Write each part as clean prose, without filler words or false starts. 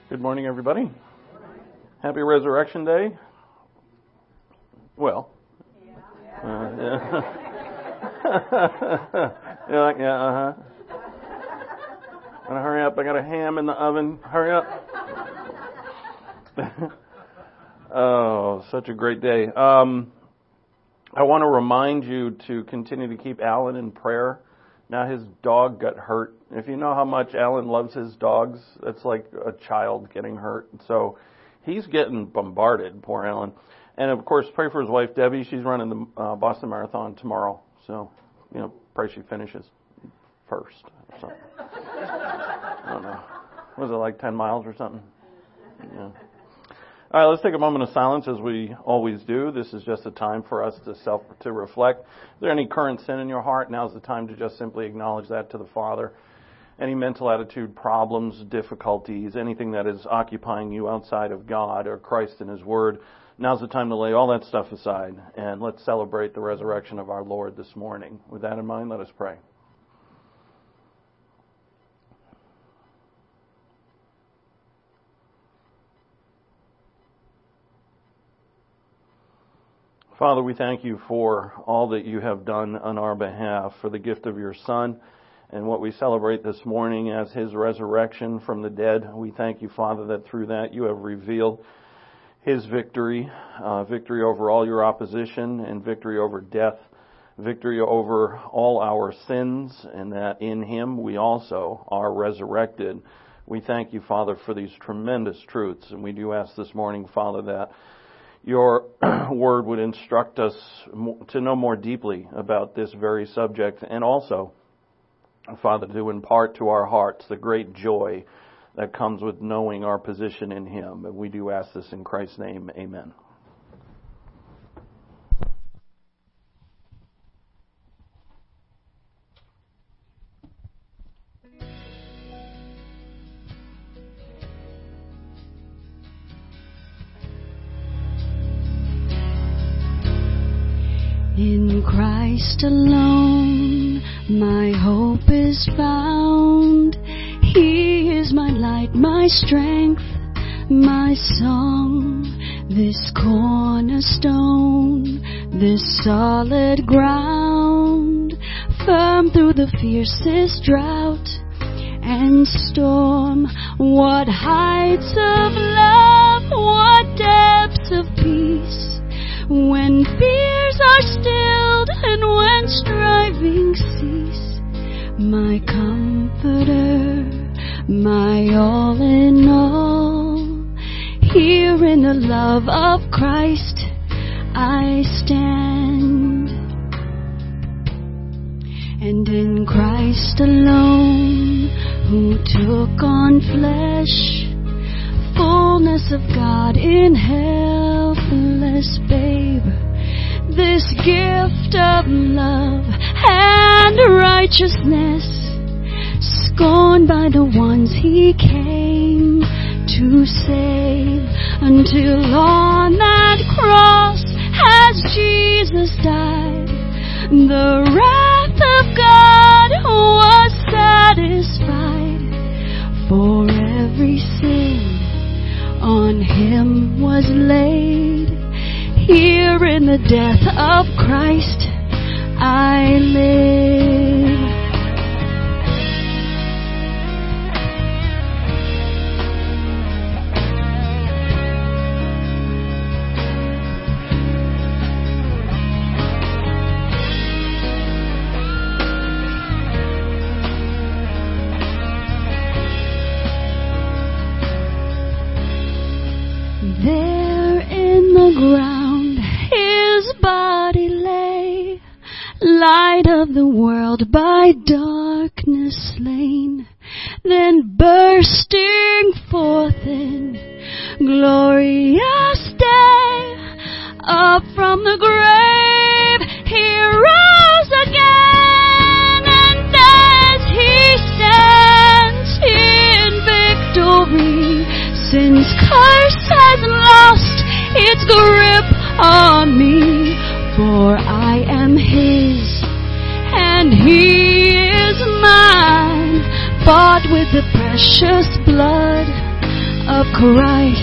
Good morning, everybody. Happy Resurrection Day. Well, yeah. You're like, yeah, Gotta hurry up. I got a ham in the oven. Hurry up. Oh, such a great day. I want to remind you to continue to keep Alan in prayer. Now his dog got hurt. If you know how much Alan loves his dogs, it's like a child getting hurt. So he's getting bombarded, poor Alan. And of course, pray for his wife, Debbie. She's running the Boston Marathon tomorrow. So, pray she finishes first or something. I don't know. Was it like 10 miles or something? Yeah. All right, let's take a moment of silence as we always do. This is just a time for us to reflect. Is there any current sin in your heart? Now's the time to just simply acknowledge that to the Father. Any mental attitude problems, difficulties, anything that is occupying you outside of God or Christ and His Word, now's the time to lay all that stuff aside and let's celebrate the resurrection of our Lord this morning. With that in mind, let us pray. Father, we thank you for all that you have done on our behalf, for the gift of your Son, and what we celebrate this morning as His resurrection from the dead. We thank you, Father, that through that you have revealed His victory, victory over all your opposition, and victory over death, victory over all our sins, and that in Him we also are resurrected. We thank you, Father, for these tremendous truths, and we do ask this morning, Father, that your word would instruct us to know more deeply about this very subject, and also, Father, to impart to our hearts the great joy that comes with knowing our position in Him. And we do ask this in Christ's name. Amen. In Christ alone, my hope is found. He is my light, my strength, my song. This cornerstone, this solid ground, firm through the fiercest drought and storm. What heights of love, what depths of peace, when fears are stilled and when striving cease. My comforter, my all in all, here in the love of Christ I stand. And in Christ alone, who took on flesh, fullness of God in helpless babe, this gift of love and righteousness, scorned by the ones He came to save, until on that cross as Jesus died, the wrath of God was satisfied. For every sin on Him was laid. Here in the death of Christ I live. Ground His body lay, light of the world by darkness slain, then bursting forth in glorious day, up from the grave He rose again, and as He stands in victory, sin's curse has lost its grip on me, for I am His and He is mine, bought with the precious blood of Christ.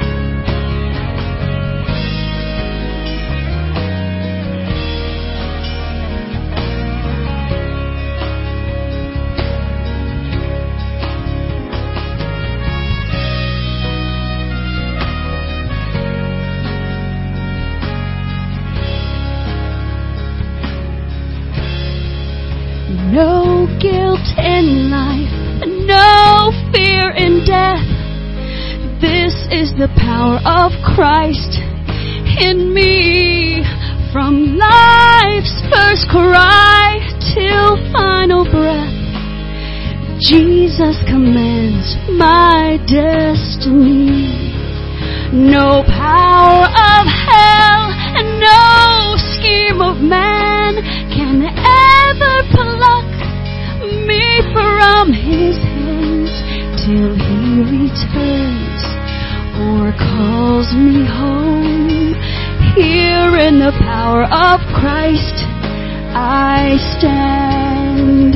No guilt in life, no fear in death. This is the power of Christ in me. From life's first cry till final breath, Jesus commands my destiny. No power of hell and no scheme of man can ever pluck me from His hands till He returns or calls me home. Here in the power of Christ I stand.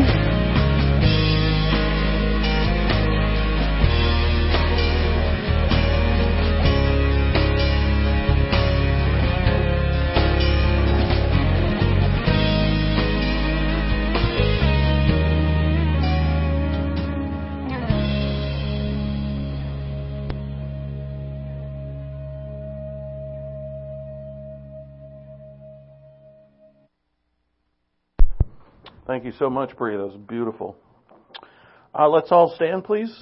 Thank you so much, Bria. That was beautiful. Let's all stand, please.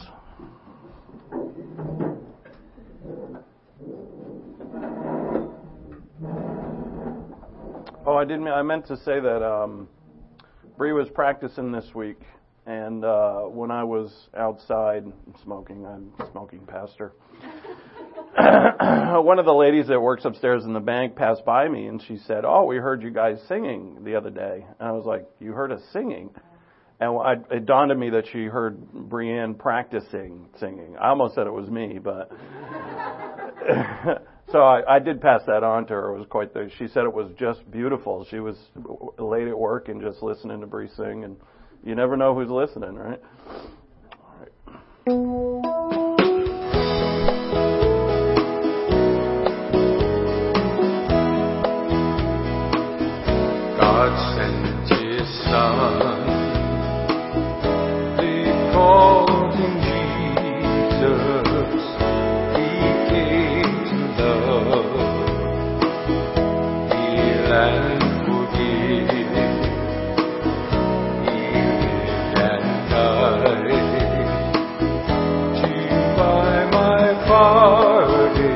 Oh, I meant to say that Bria was practicing this week, and when I was outside smoking, I'm a smoking pastor. One of the ladies that works upstairs in the bank passed by me, and she said, "Oh, we heard you guys singing the other day." And I was like, "You heard us singing?" And it dawned on me that she heard Brianne practicing singing. I almost said it was me, but so I did pass that on to her. It was she said it was just beautiful. She was late at work and just listening to Bree sing, and you never know who's listening, right? All right. God sent His Son, they called Him Jesus. He came to love, heal and forgive. He lived and died to buy my pardon.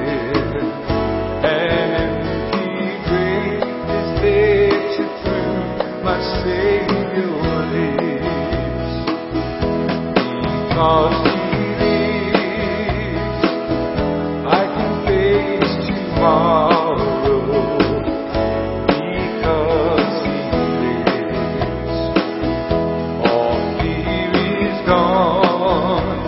Savior lives, because He lives, I can face tomorrow, because He lives, all fear is gone,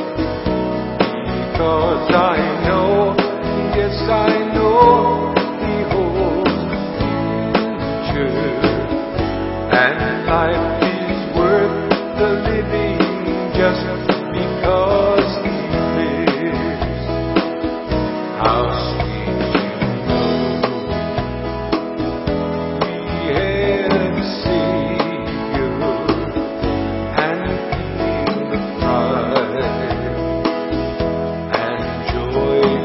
because I know, yes I know, He holds the future. And life is worth the living just because He lives. How sweet to know we have a Savior and feel the pride and joy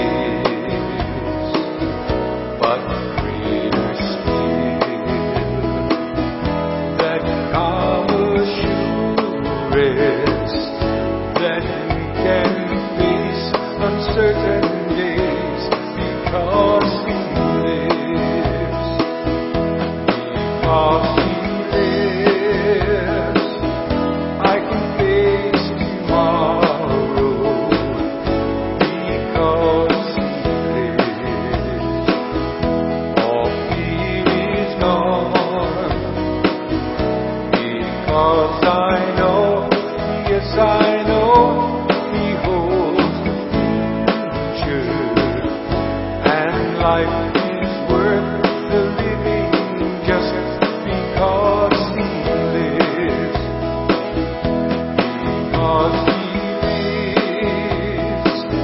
He gives, but greater still. That we can face uncertain days because He lives. Because He lives, I can face tomorrow. Because He lives, all fear is gone. Because I know, yes I know, He holds the future, and life is worth the living just because He lives. Because He lives,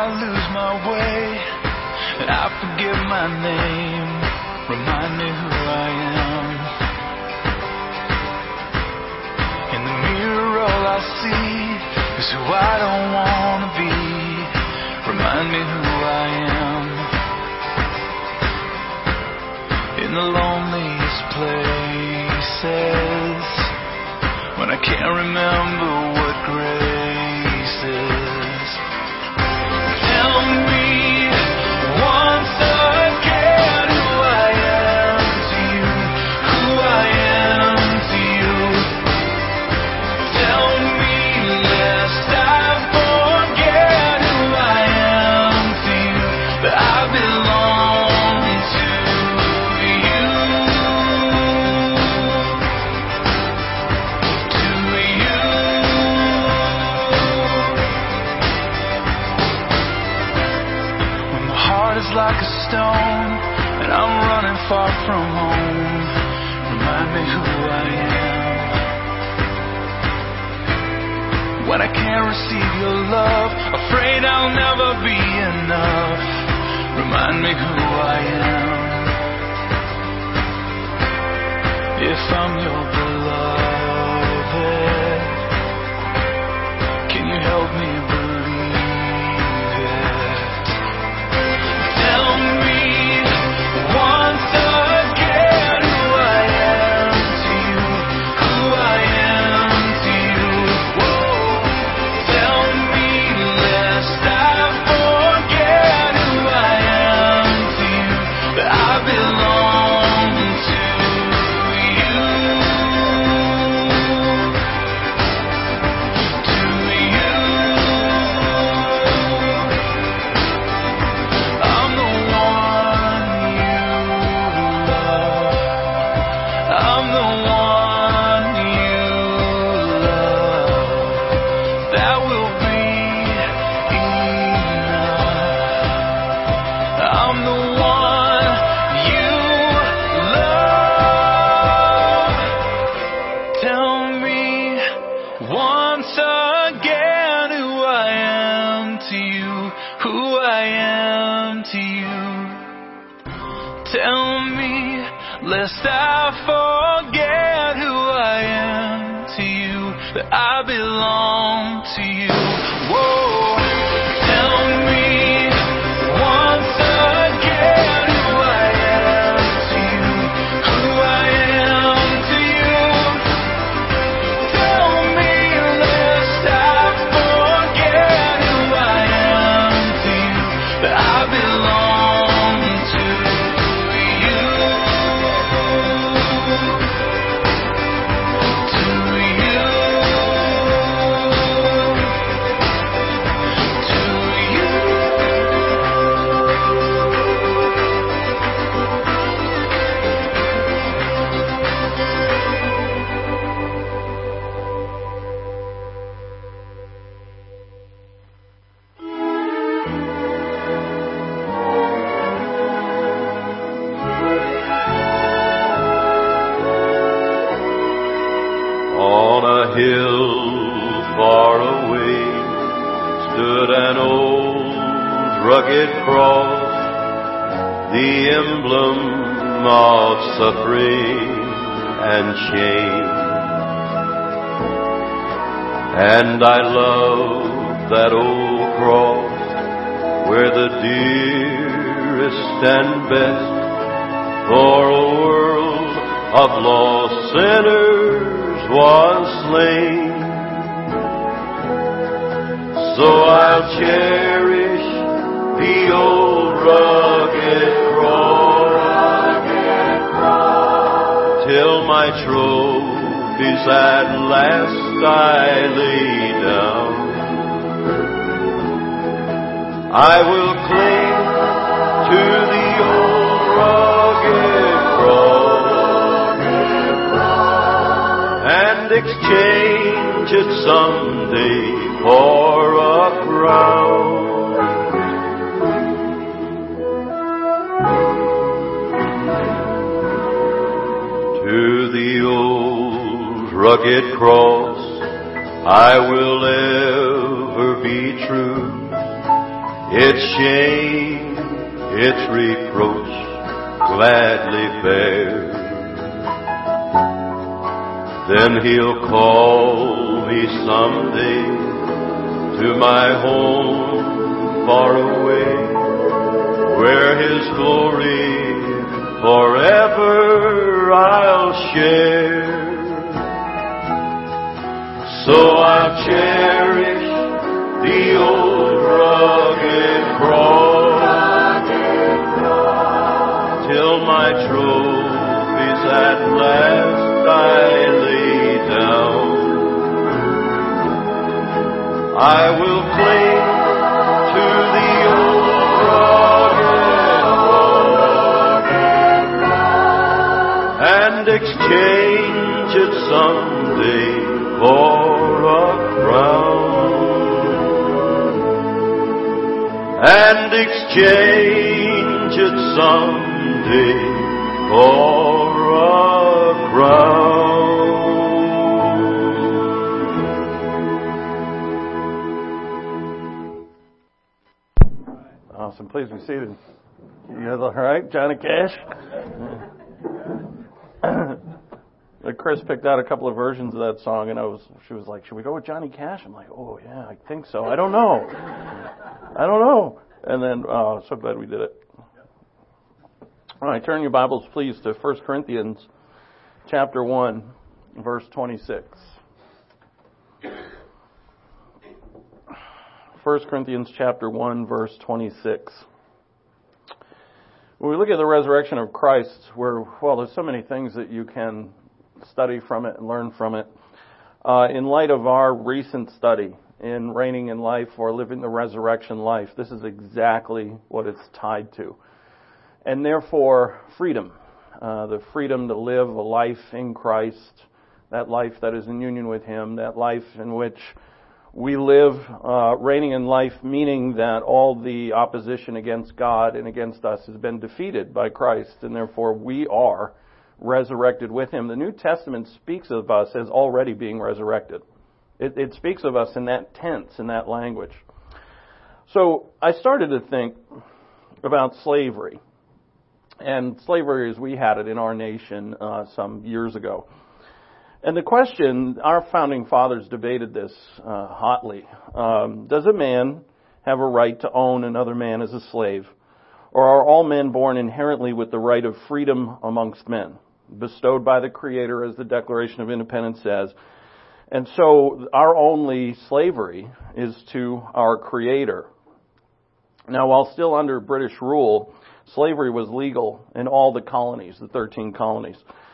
lose my way and I forget my name, remind me who I am. In the mirror all I see is who I don't want to be, remind me who I am. In the loneliest places, when I can't remember what grace is. Tell me once again who I am to you, who I am to you. Tell me lest I forget who I am to you, that I belong to you. When my heart is like a stone and I'm running far from home, remind me who I am. When I can't receive your love, afraid I'll never be enough, remind me who I am. If I'm your beloved, can you help me believe it? Tell me once again who I am to you, who I am to you. Whoa. Tell me lest I forget who I am to you, that I belong to you. I'm the one you love. I'm the one you love. That will be enough. I'm the one you love. Tell me once again who I am to you, who I am to you. Tell me lest I forget who I am to you, that I belong to you. Whoa. Tell me once again who I am to you, who I am to you. Tell me lest I forget who I am to you, that I belong to you. To you. To you. On a hill far away stood an old rugged cross, the emblem of suffering and shame. And I love that old cross where the dearest and best for a world of lost sinners was slain. So I'll cherish the old rugged cross till my trophies at last I lay down. I will cling to the old rugged cross and exchange it someday for a crown. To the old rugged cross I will ever be true, its shame, its reproach gladly bear. Then He'll call me someday to my home far away, where His glory forever I'll share. So I'll cherish the old rugged cross till my trophies at last I lay down. I will cling to the old rugged cross and exchange it someday for a crown. And exchange it someday for a crown. Awesome. Please be seated. You guys all right? Johnny Cash? Chris picked out a couple of versions of that song, and she was like, should we go with Johnny Cash? I'm like, oh, yeah, I think so. I don't know. And then, so glad we did it. All right, turn your Bibles, please, to 1 Corinthians chapter 1, verse 26. 1 Corinthians chapter 1, verse 26. When we look at the resurrection of Christ, there's so many things that you can study from it and learn from it. In light of our recent study in Reigning in Life or Living the Resurrection Life, this is exactly what it's tied to. And therefore, freedom. The freedom to live a life in Christ, that life that is in union with Him, that life in which we live reigning in life, meaning that all the opposition against God and against us has been defeated by Christ, and therefore we are resurrected with Him. The New Testament speaks of us as already being resurrected. It speaks of us in that tense, in that language. So I started to think about slavery, and slavery as we had it in our nation some years ago. And the question, our founding fathers debated this hotly. Does a man have a right to own another man as a slave? Or are all men born inherently with the right of freedom amongst men, bestowed by the Creator, as the Declaration of Independence says? And so our only slavery is to our Creator. Now, while still under British rule, slavery was legal in all the colonies, the 13 colonies.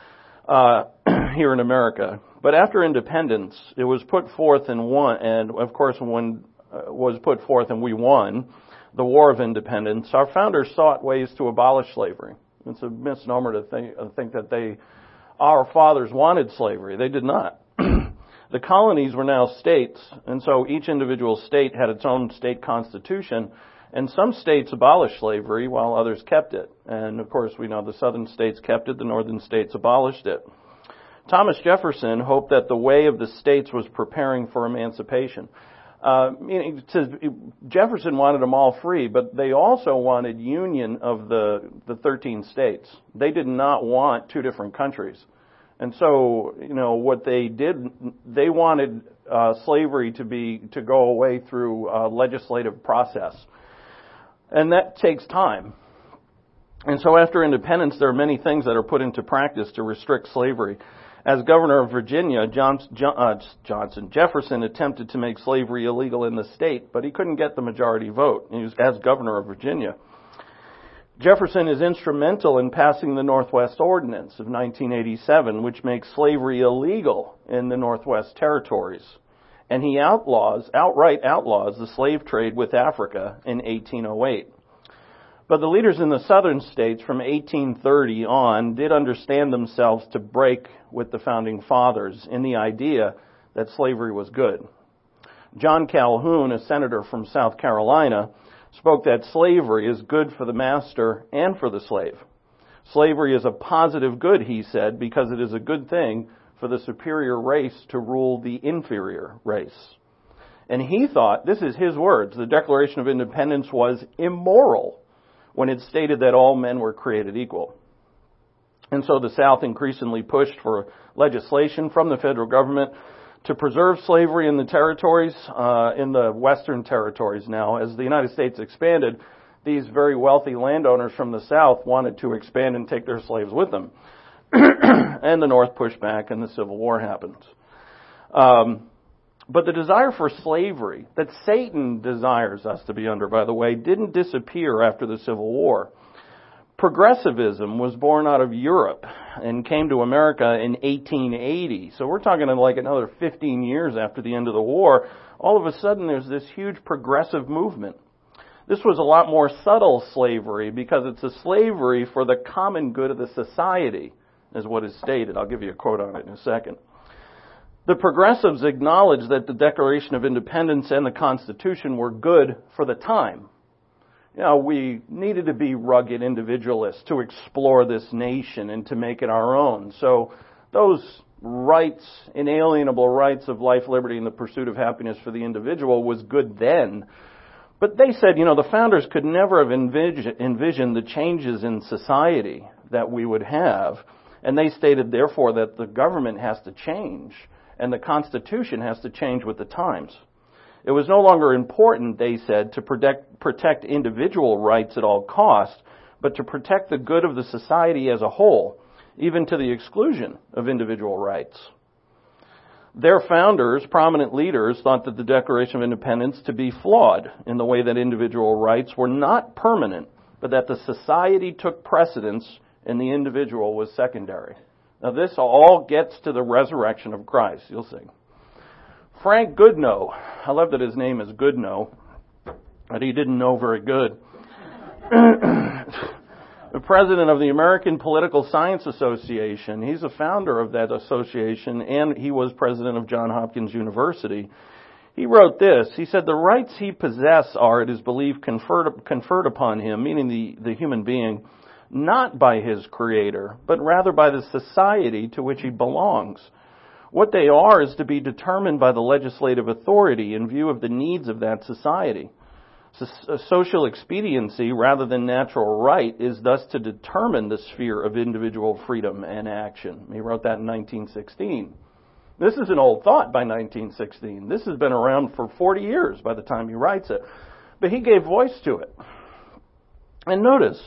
Here in America. But after independence, it was put forth and won, and of course when was put forth and we won the War of Independence, our founders sought ways to abolish slavery. It's a misnomer to think that our fathers wanted slavery. They did not. The colonies were now states, and so each individual state had its own state constitution, and some states abolished slavery while others kept it. And of course we know the southern states kept it, the northern states abolished it. Thomas Jefferson hoped that the way of the states was preparing for emancipation. Jefferson wanted them all free, but they also wanted union of the 13 states. They did not want two different countries. And so, what they did, they wanted slavery to go away through a legislative process. And that takes time. And so after independence, there are many things that are put into practice to restrict slavery. As governor of Virginia, Jefferson attempted to make slavery illegal in the state, but he couldn't get the majority vote. He was as governor of Virginia. Jefferson is instrumental in passing the Northwest Ordinance of 1987, which makes slavery illegal in the Northwest Territories. And he outright outlaws the slave trade with Africa in 1808. But the leaders in the southern states from 1830 on did understand themselves to break with the founding fathers in the idea that slavery was good. John Calhoun, a senator from South Carolina, spoke that slavery is good for the master and for the slave. Slavery is a positive good, he said, because it is a good thing for the superior race to rule the inferior race. And he thought, this is his words, the Declaration of Independence was immoral when it stated that all men were created equal. And so the South increasingly pushed for legislation from the federal government to preserve slavery in the territories, in the western territories now. As the United States expanded, these very wealthy landowners from the South wanted to expand and take their slaves with them. And the North pushed back and the Civil War happened. But the desire for slavery, that Satan desires us to be under, by the way, didn't disappear after the Civil War. Progressivism was born out of Europe and came to America in 1880. So we're talking like another 15 years after the end of the war. All of a sudden there's this huge progressive movement. This was a lot more subtle slavery because it's a slavery for the common good of the society, is what is stated. I'll give you a quote on it in a second. The progressives acknowledged that the Declaration of Independence and the Constitution were good for the time. You know, we needed to be rugged individualists to explore this nation and to make it our own. So those rights, inalienable rights of life, liberty, and the pursuit of happiness for the individual was good then. But they said, the founders could never have envisioned the changes in society that we would have. And they stated, therefore, that the government has to change and the Constitution has to change with the times. It was no longer important, they said, to protect individual rights at all costs, but to protect the good of the society as a whole, even to the exclusion of individual rights. Their founders, prominent leaders, thought that the Declaration of Independence to be flawed in the way that individual rights were not permanent, but that the society took precedence and the individual was secondary. Now this all gets to the resurrection of Christ, you'll see. Frank Goodnow, I love that his name is Goodnow, but he didn't know very good. The president of the American Political Science Association, he's a founder of that association, and he was president of Johns Hopkins University. He wrote this. He said, the rights he possesses are, it is believed, conferred upon him, meaning the human being, not by his creator, but rather by the society to which he belongs. What they are is to be determined by the legislative authority in view of the needs of that society. Social expediency, rather than natural right, is thus to determine the sphere of individual freedom and action. He wrote that in 1916. This is an old thought by 1916. This has been around for 40 years by the time he writes it. But he gave voice to it. And notice,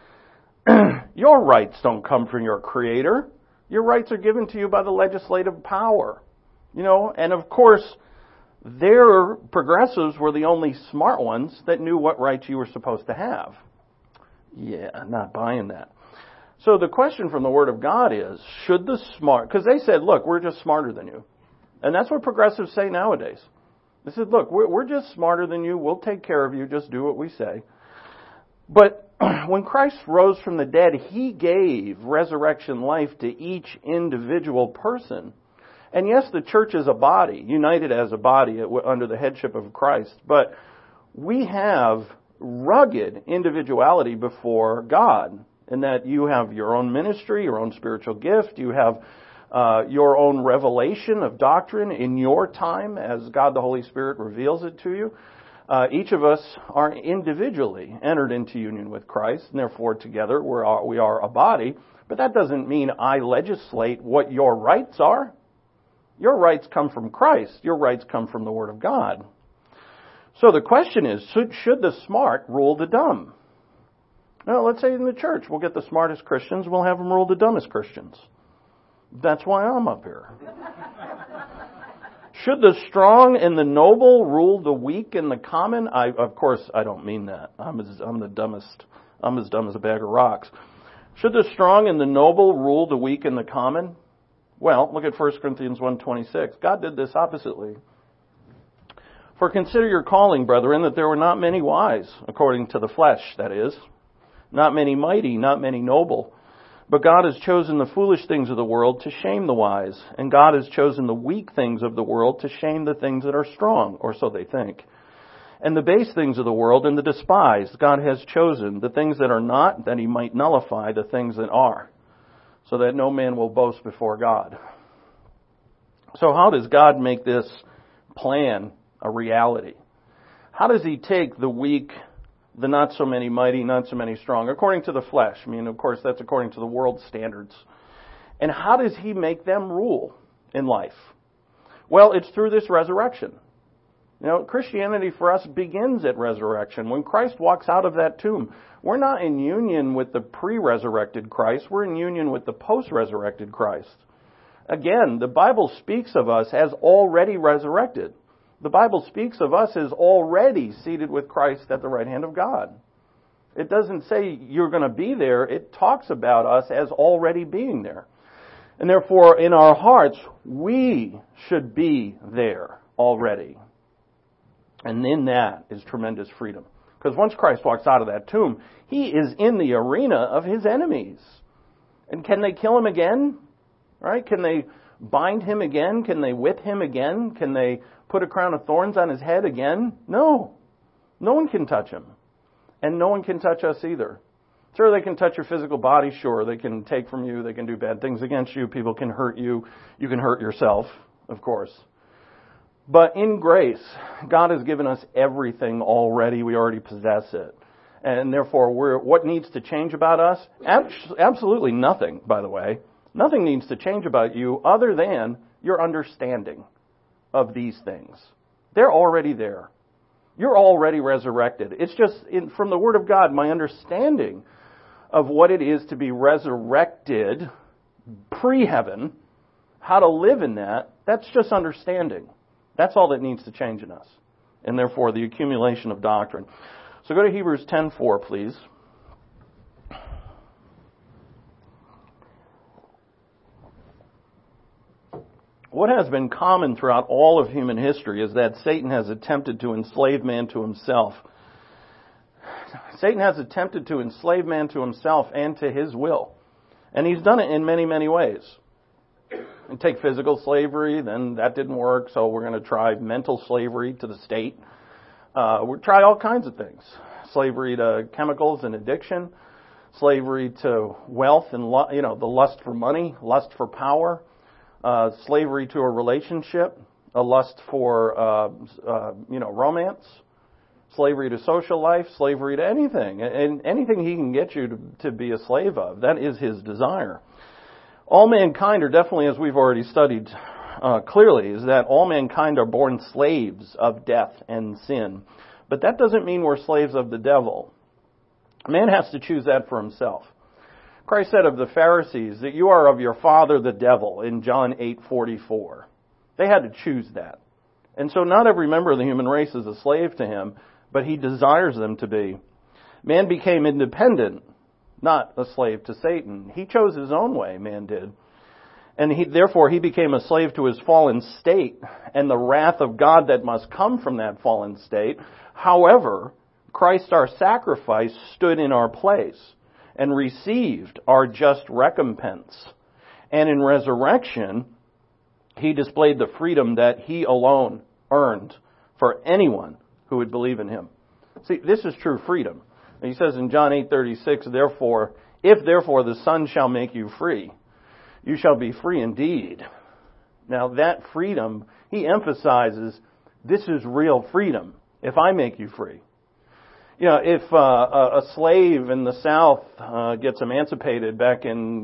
your rights don't come from your creator. Your rights are given to you by the legislative power. And of course, their progressives were the only smart ones that knew what rights you were supposed to have. Yeah, not buying that. So the question from the Word of God is, should the smart, because they said, look, we're just smarter than you. And that's what progressives say nowadays. They said, look, we're just smarter than you. We'll take care of you. Just do what we say. But when Christ rose from the dead, He gave resurrection life to each individual person. And yes, the church is a body, united as a body under the headship of Christ. But we have rugged individuality before God, in that you have your own ministry, your own spiritual gift, you have your own revelation of doctrine in your time as God the Holy Spirit reveals it to you. Each of us are individually entered into union with Christ, and therefore together we are a body. But that doesn't mean I legislate what your rights are. Your rights come from Christ. Your rights come from the Word of God. So the question is, should the smart rule the dumb? Now, let's say in the church, we'll get the smartest Christians, we'll have them rule the dumbest Christians. That's why I'm up here. Should the strong and the noble rule the weak and the common? Of course, I don't mean that. I'm as dumb as a bag of rocks. Should the strong and the noble rule the weak and the common? Well, look at 1 Corinthians 1:26. God did this oppositely. For consider your calling, brethren, that there were not many wise, according to the flesh, that is. Not many mighty, not many noble. But God has chosen the foolish things of the world to shame the wise. And God has chosen the weak things of the world to shame the things that are strong, or so they think. And the base things of the world and the despised God has chosen, the things that are not, that He might nullify the things that are, so that no man will boast before God. So how does God make this plan a reality. How does he take the weak, the not so many mighty, not so many strong, according to the flesh? I mean, of course, that's according to the world's standards. And how does he make them rule in life? Well, it's through this resurrection. You know, Christianity for us begins at resurrection. When Christ walks out of that tomb, we're not in union with the pre-resurrected Christ. We're in union with the post-resurrected Christ. Again, the Bible speaks of us as already resurrected. The Bible speaks of us as already seated with Christ at the right hand of God. It doesn't say you're going to be there. It talks about us as already being there. And therefore, in our hearts, we should be there already. And in that is tremendous freedom. Because once Christ walks out of that tomb, he is in the arena of his enemies. And can they kill him again? Right? Can they bind him again? Can they whip him again? Can they put a crown of thorns on his head again? No. No one can touch him. And no one can touch us either. Sure, they can touch your physical body. Sure, they can take from you. They can do bad things against you. People can hurt you. You can hurt yourself, of course. But in grace, God has given us everything already. We already possess it. And therefore, what needs to change about us? Absolutely nothing, by the way. Nothing needs to change about you other than your understanding of these things. They're already there. You're already resurrected. It's just from the Word of God, my understanding of what it is to be resurrected pre-heaven, how to live in that, that's just understanding. That's all that needs to change in us. And therefore, the accumulation of doctrine. So go to Hebrews 10:4, please. What has been common throughout all of human history is that Satan has attempted to enslave man to himself. Satan has attempted to enslave man to himself and to his will. And he's done it in many, many ways. And take physical slavery, then that didn't work, so we're going to try mental slavery to the state. We'll try all kinds of things. Slavery to chemicals and addiction, slavery to wealth and the lust for money, lust for power, slavery to a relationship, a lust for romance, slavery to social life, slavery to anything, and anything he can get you to be a slave of. That is his desire. All mankind are definitely, as we've already studied clearly, is that all mankind are born slaves of death and sin. But that doesn't mean we're slaves of the devil. Man has to choose that for himself. Christ said of the Pharisees that you are of your father the devil in John 8:44. They had to choose that. And so not every member of the human race is a slave to him, but he desires them to be. Man became independent, not a slave to Satan. He chose his own way, man did. And therefore he became a slave to his fallen state and the wrath of God that must come from that fallen state. However, Christ our sacrifice stood in our place and received our just recompense. And in resurrection, he displayed the freedom that he alone earned for anyone who would believe in him. See, this is true freedom. He says in John 8:36, therefore, if therefore the Son shall make you free, you shall be free indeed. Now that freedom, he emphasizes, this is real freedom if I make you free. You know, if a slave in the South gets emancipated back in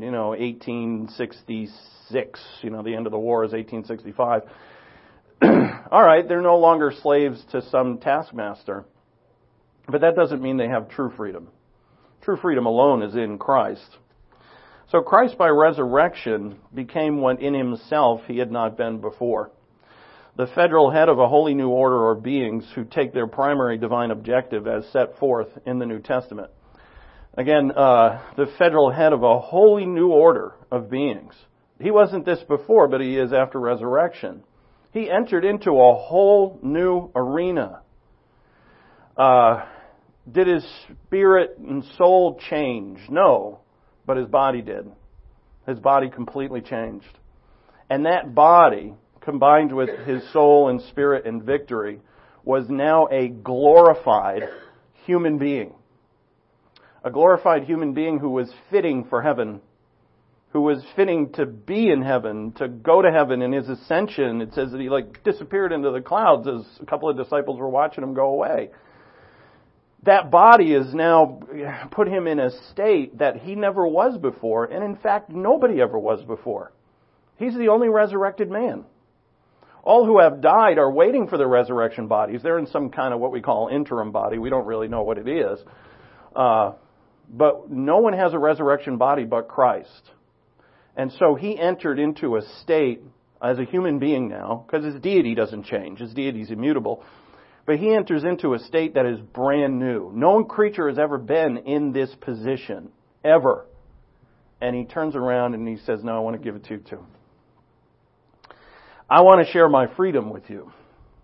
1866, the end of the war is 1865. All right, they're no longer slaves to some taskmaster. But that doesn't mean they have true freedom. True freedom alone is in Christ. So Christ by resurrection became what in himself he had not been before. The federal head of a wholly new order or beings who take their primary divine objective as set forth in the New Testament. Again, the federal head of a wholly new order of beings. He wasn't this before, but he is after resurrection. He entered into a whole new arena. Did his spirit and soul change? No, but his body did. His body completely changed. And that body, combined with his soul and spirit and victory, was now a glorified human being. A glorified human being who was fitting for heaven, who was fitting to be in heaven, to go to heaven in his ascension. It says that he disappeared into the clouds as a couple of disciples were watching him go away. That body has now put him in a state that he never was before, and in fact, nobody ever was before. He's the only resurrected man. All who have died are waiting for their resurrection bodies. They're in some kind of what we call interim body. We don't really know what it is. But no one has a resurrection body but Christ. And so he entered into a state as a human being now, because his deity doesn't change. His deity is immutable. But he enters into a state that is brand new. No creature has ever been in this position, ever. And he turns around and he says, no, I want to give it to you too. I want to share my freedom with you.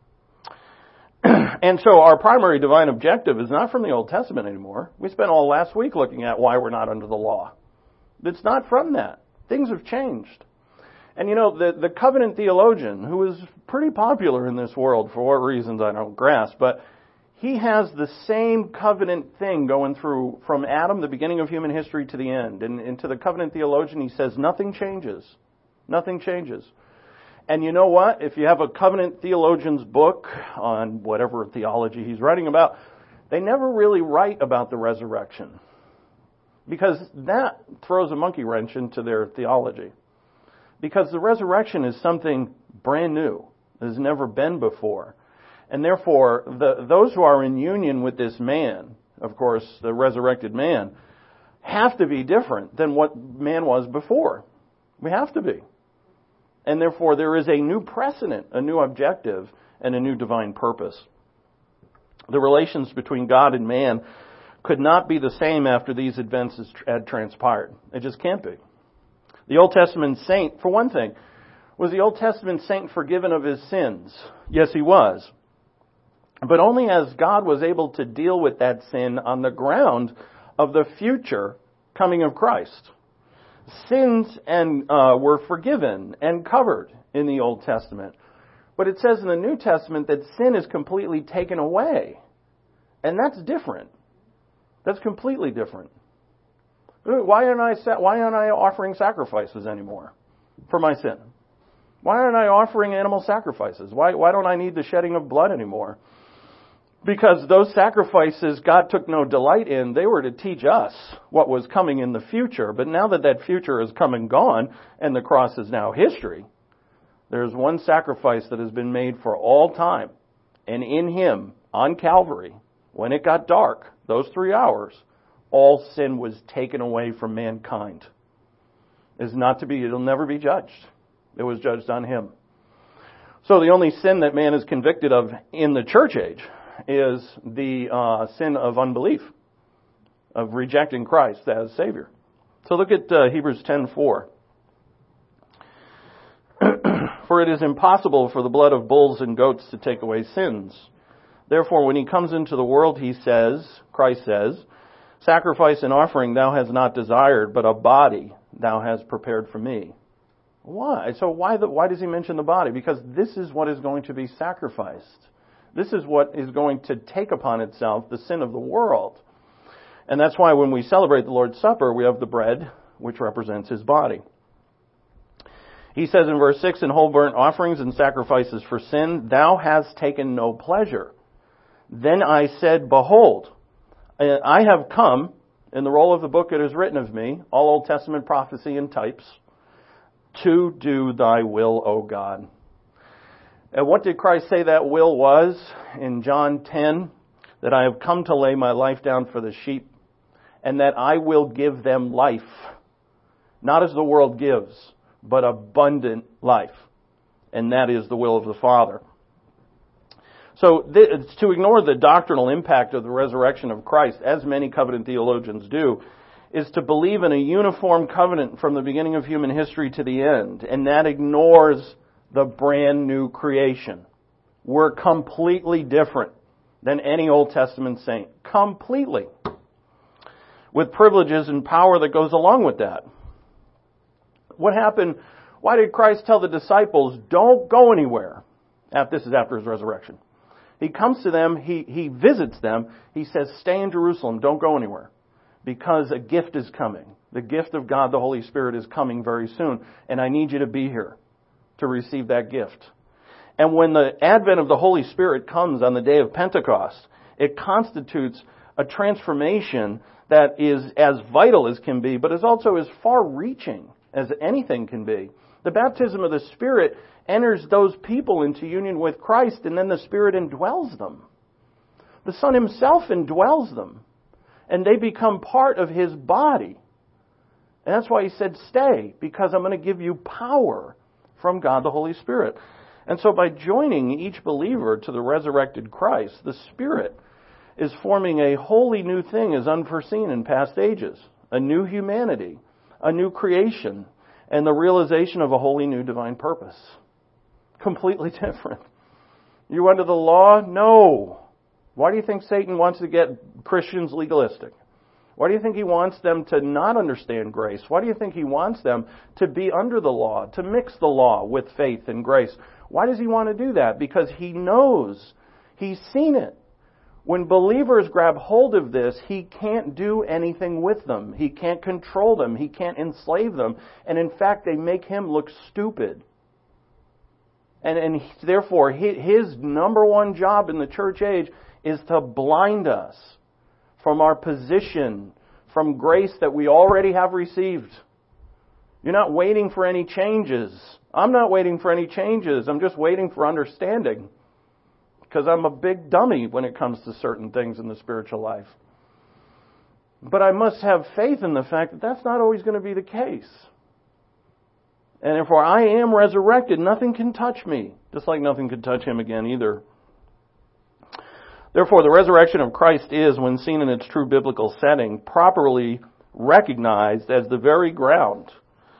And so our primary divine objective is not from the Old Testament anymore. We spent all last week looking at why we're not under the law. It's not from that. Things have changed. And the covenant theologian, who is pretty popular in this world, for what reasons I don't grasp, but he has the same covenant thing going through from Adam, the beginning of human history, to the end. And to the covenant theologian, he says, nothing changes. Nothing changes. And you know what? If you have a covenant theologian's book on whatever theology he's writing about, they never really write about the resurrection. Because that throws a monkey wrench into their theology. Because the resurrection is something brand new. It has never been before. And therefore, those who are in union with this man, of course, the resurrected man, have to be different than what man was before. We have to be. And therefore, there is a new precedent, a new objective, and a new divine purpose. The relations between God and man could not be the same after these events had transpired. It just can't be. The Old Testament saint, for one thing, was the Old Testament saint forgiven of his sins? Yes, he was. But only as God was able to deal with that sin on the ground of the future coming of Christ. Sins were forgiven and covered in the Old Testament. But it says in the New Testament that sin is completely taken away. And that's different. That's completely different. Why aren't I offering sacrifices anymore for my sin? Why aren't I offering animal sacrifices? Why don't I need the shedding of blood anymore? Because those sacrifices God took no delight in. They were to teach us what was coming in the future. But now that future is come and gone, and the cross is now history, there's one sacrifice that has been made for all time. And in Him, on Calvary, when it got dark, those 3 hours, all sin was taken away from mankind. It'll never be judged. It was judged on Him. So the only sin that man is convicted of in the church age is the sin of unbelief, of rejecting Christ as Savior. So look at Hebrews 10:4. For it is impossible for the blood of bulls and goats to take away sins. Therefore, when He comes into the world, Christ says, sacrifice and offering thou hast not desired, but a body thou hast prepared for me. Why? So why does He mention the body? Because this is what is going to be sacrificed. This is what is going to take upon itself the sin of the world. And that's why when we celebrate the Lord's Supper, we have the bread, which represents His body. He says in verse 6, in whole burnt offerings and sacrifices for sin, thou hast taken no pleasure. Then I said, behold, I have come, in the roll of the book it is written of me, all Old Testament prophecy and types, to do thy will, O God. And what did Christ say that will was in John 10? That I have come to lay my life down for the sheep, and that I will give them life. Not as the world gives, but abundant life. And that is the will of the Father. So to ignore the doctrinal impact of the resurrection of Christ, as many covenant theologians do, is to believe in a uniform covenant from the beginning of human history to the end. And that ignores the brand new creation. We're completely different than any Old Testament saint. Completely. With privileges and power that goes along with that. What happened? Why did Christ tell the disciples, don't go anywhere? This is after His resurrection. He comes to them, he visits them, he says, stay in Jerusalem, don't go anywhere. Because a gift is coming. The gift of God, the Holy Spirit, is coming very soon, and I need you to be here to receive that gift. And when the advent of the Holy Spirit comes on the day of Pentecost, it constitutes a transformation that is as vital as can be, but is also as far-reaching as anything can be. The baptism of the Spirit enters those people into union with Christ, and then the Spirit indwells them. The Son Himself indwells them, and they become part of His body. And that's why He said, stay, because I'm going to give you power from God the Holy Spirit. And so by joining each believer to the resurrected Christ, the Spirit is forming a wholly new thing as unforeseen in past ages. A new humanity, a new creation, and the realization of a wholly new divine purpose. Completely different. You under the law? No. Why do you think Satan wants to get Christians legalistic? Why do you think he wants them to not understand grace? Why do you think he wants them to be under the law, to mix the law with faith and grace? Why does he want to do that? Because he knows, he's seen it. When believers grab hold of this, he can't do anything with them. He can't control them. He can't enslave them. And in fact, they make him look stupid. And therefore, his number one job in the church age is to blind us from our position, from grace that we already have received. You're not waiting for any changes. I'm not waiting for any changes. I'm just waiting for understanding. Because I'm a big dummy when it comes to certain things in the spiritual life. But I must have faith in the fact that that's not always going to be the case. And therefore I am resurrected. Nothing can touch me. Just like nothing could touch Him again either. Therefore, the resurrection of Christ is, when seen in its true biblical setting, properly recognized as the very ground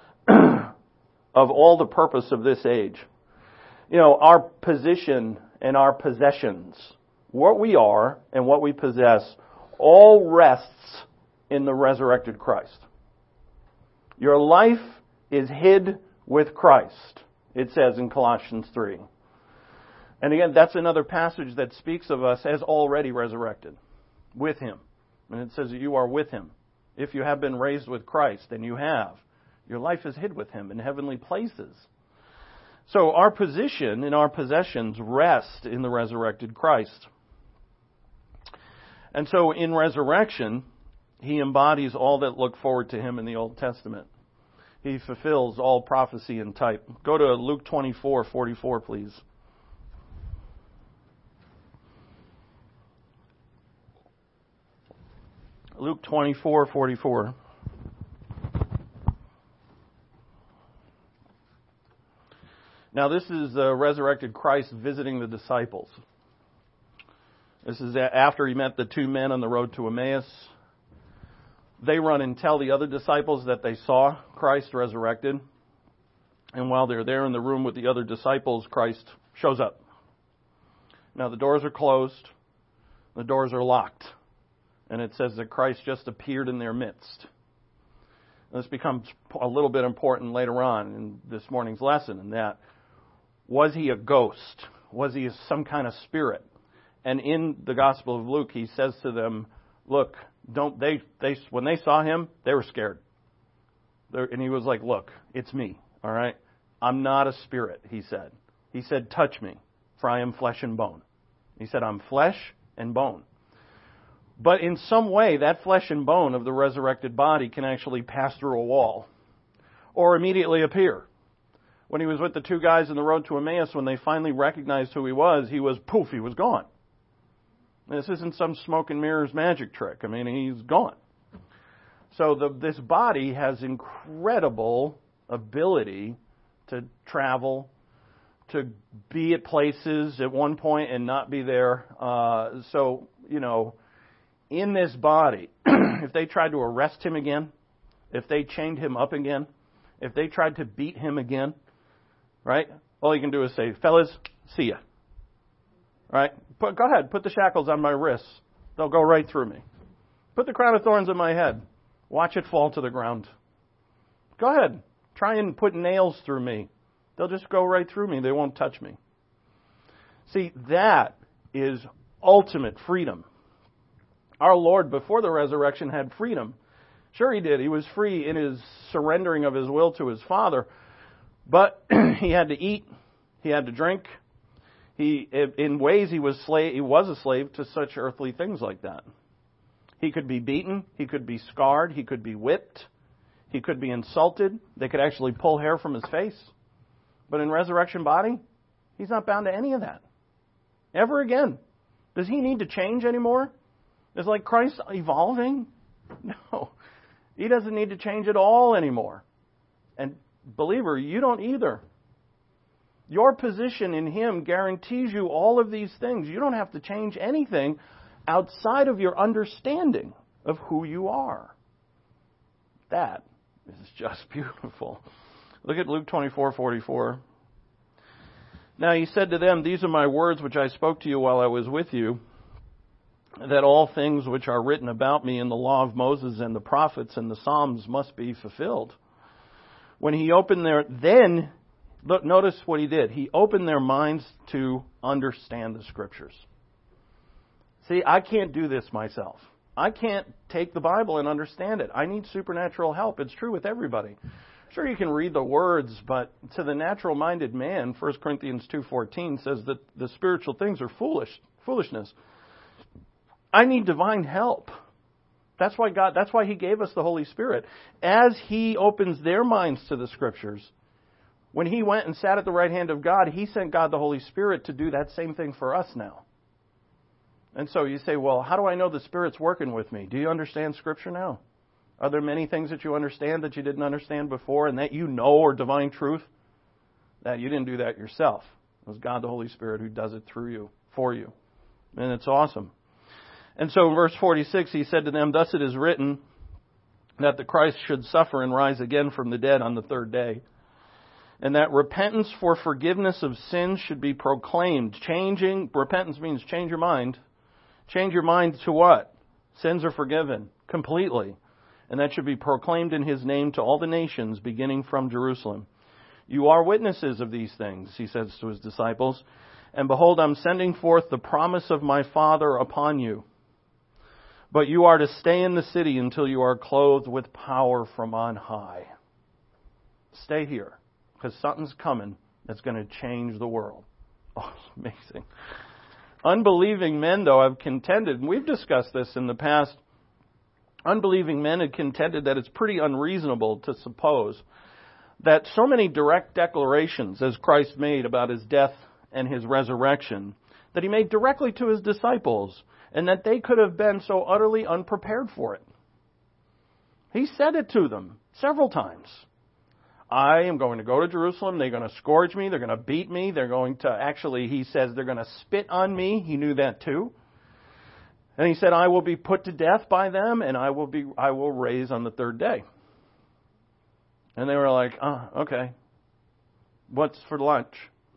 of all the purpose of this age. You know, our position and our possessions, what we are and what we possess, all rests in the resurrected Christ. Your life is hid with Christ, it says in Colossians 3. And again, that's another passage that speaks of us as already resurrected with Him. And it says that you are with Him. If you have been raised with Christ, and you have, your life is hid with Him in heavenly places. So our position and our possessions rest in the resurrected Christ. And so in resurrection, He embodies all that look forward to Him in the Old Testament. He fulfills all prophecy and type. Go to Luke 24:44, please. Luke 24:44. Now this is the resurrected Christ visiting the disciples. This is after He met the two men on the road to Emmaus. They run and tell the other disciples that they saw Christ resurrected. And while they're there in the room with the other disciples, Christ shows up. Now the doors are closed. The doors are locked. And it says that Christ just appeared in their midst. This becomes a little bit important later on in this morning's lesson, in that, was He a ghost? Was He some kind of spirit? And in the Gospel of Luke, He says to them, look, when they saw Him, they were scared. And He was like, look, it's me, all right? I'm not a spirit, He said. He said, touch me, for I am flesh and bone. He said, I'm flesh and bone. But in some way, that flesh and bone of the resurrected body can actually pass through a wall or immediately appear. When He was with the two guys on the road to Emmaus, when they finally recognized who He was poof, He was gone. This isn't some smoke and mirrors magic trick. I mean, He's gone. So this body has incredible ability to travel, to be at places at one point and not be there. In this body, if they tried to arrest Him again, if they chained Him up again, if they tried to beat Him again, right? All you can do is say, fellas, see ya. Right? Go ahead, put the shackles on my wrists. They'll go right through me. Put the crown of thorns on my head. Watch it fall to the ground. Go ahead, try and put nails through me. They'll just go right through me. They won't touch me. See, that is ultimate freedom. Our Lord, before the resurrection, had freedom. Sure, he did. He was free in his surrendering of his will to his Father. But he had to eat. He had to drink. In ways, he was a slave to such earthly things like that. He could be beaten. He could be scarred. He could be whipped. He could be insulted. They could actually pull hair from his face. But in resurrection body, he's not bound to any of that. Ever again. Does he need to change anymore? Is like Christ evolving? No. He doesn't need to change at all anymore. And believer, you don't either. Your position in Him guarantees you all of these things. You don't have to change anything outside of your understanding of who you are. That is just beautiful. Look at Luke 24:44. Now he said to them, "These are my words which I spoke to you while I was with you, that all things which are written about me in the law of Moses and the prophets and the Psalms must be fulfilled." When he opened look, notice what he did. He opened their minds to understand the Scriptures. See, I can't do this myself. I can't take the Bible and understand it. I need supernatural help. It's true with everybody. Sure, you can read the words, but to the natural-minded man, 1 Corinthians 2:14 says that the spiritual things are foolishness. I need divine help. That's why He gave us the Holy Spirit. As He opens their minds to the Scriptures, when He went and sat at the right hand of God, He sent God the Holy Spirit to do that same thing for us now. And so you say, well, how do I know the Spirit's working with me? Do you understand Scripture now? Are there many things that you understand that you didn't understand before and that you know are divine truth? That you didn't do that yourself. It was God the Holy Spirit who does it through you, for you. And it's awesome. And so in verse 46, He said to them, "Thus it is written that the Christ should suffer and rise again from the dead on the third day, and that repentance for forgiveness of sins should be proclaimed." Repentance means change your mind. Change your mind to what? Sins are forgiven completely. And that should be proclaimed in His name to all the nations, beginning from Jerusalem. "You are witnesses of these things," He says to His disciples. "And behold, I'm sending forth the promise of my Father upon you. But you are to stay in the city until you are clothed with power from on high." Stay here, because something's coming that's going to change the world. Oh, it's amazing. Unbelieving men, though, have contended, and we've discussed this in the past, unbelieving men have contended that it's pretty unreasonable to suppose that so many direct declarations as Christ made about His death and His resurrection, that He made directly to His disciples, and that they could have been so utterly unprepared for it. He said it to them several times. I am going to go to Jerusalem. They're going to scourge me. They're going to beat me. They're going to, He says, they're going to spit on me. He knew that too. And He said, I will be put to death by them, and I will raise on the third day. And they were like, okay. What's for lunch?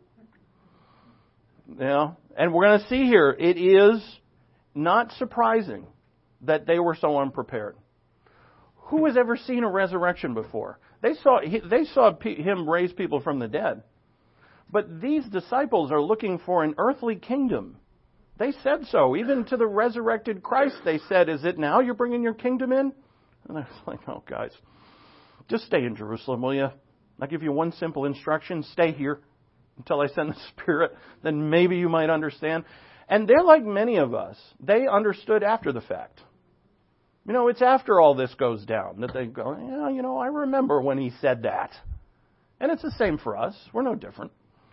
And we're going to see here, it is not surprising that they were so unprepared. Who has ever seen a resurrection before? They saw Him raise people from the dead. But these disciples are looking for an earthly kingdom. They said so. Even to the resurrected Christ, they said, "Is it now you're bringing your kingdom in?" And I was like, "Oh, guys, just stay in Jerusalem, will you? I'll give you one simple instruction. Stay here until I send the Spirit. Then maybe you might understand." And they're like many of us. They understood after the fact. It's after all this goes down that they go, I remember when He said that. And it's the same for us. We're no different.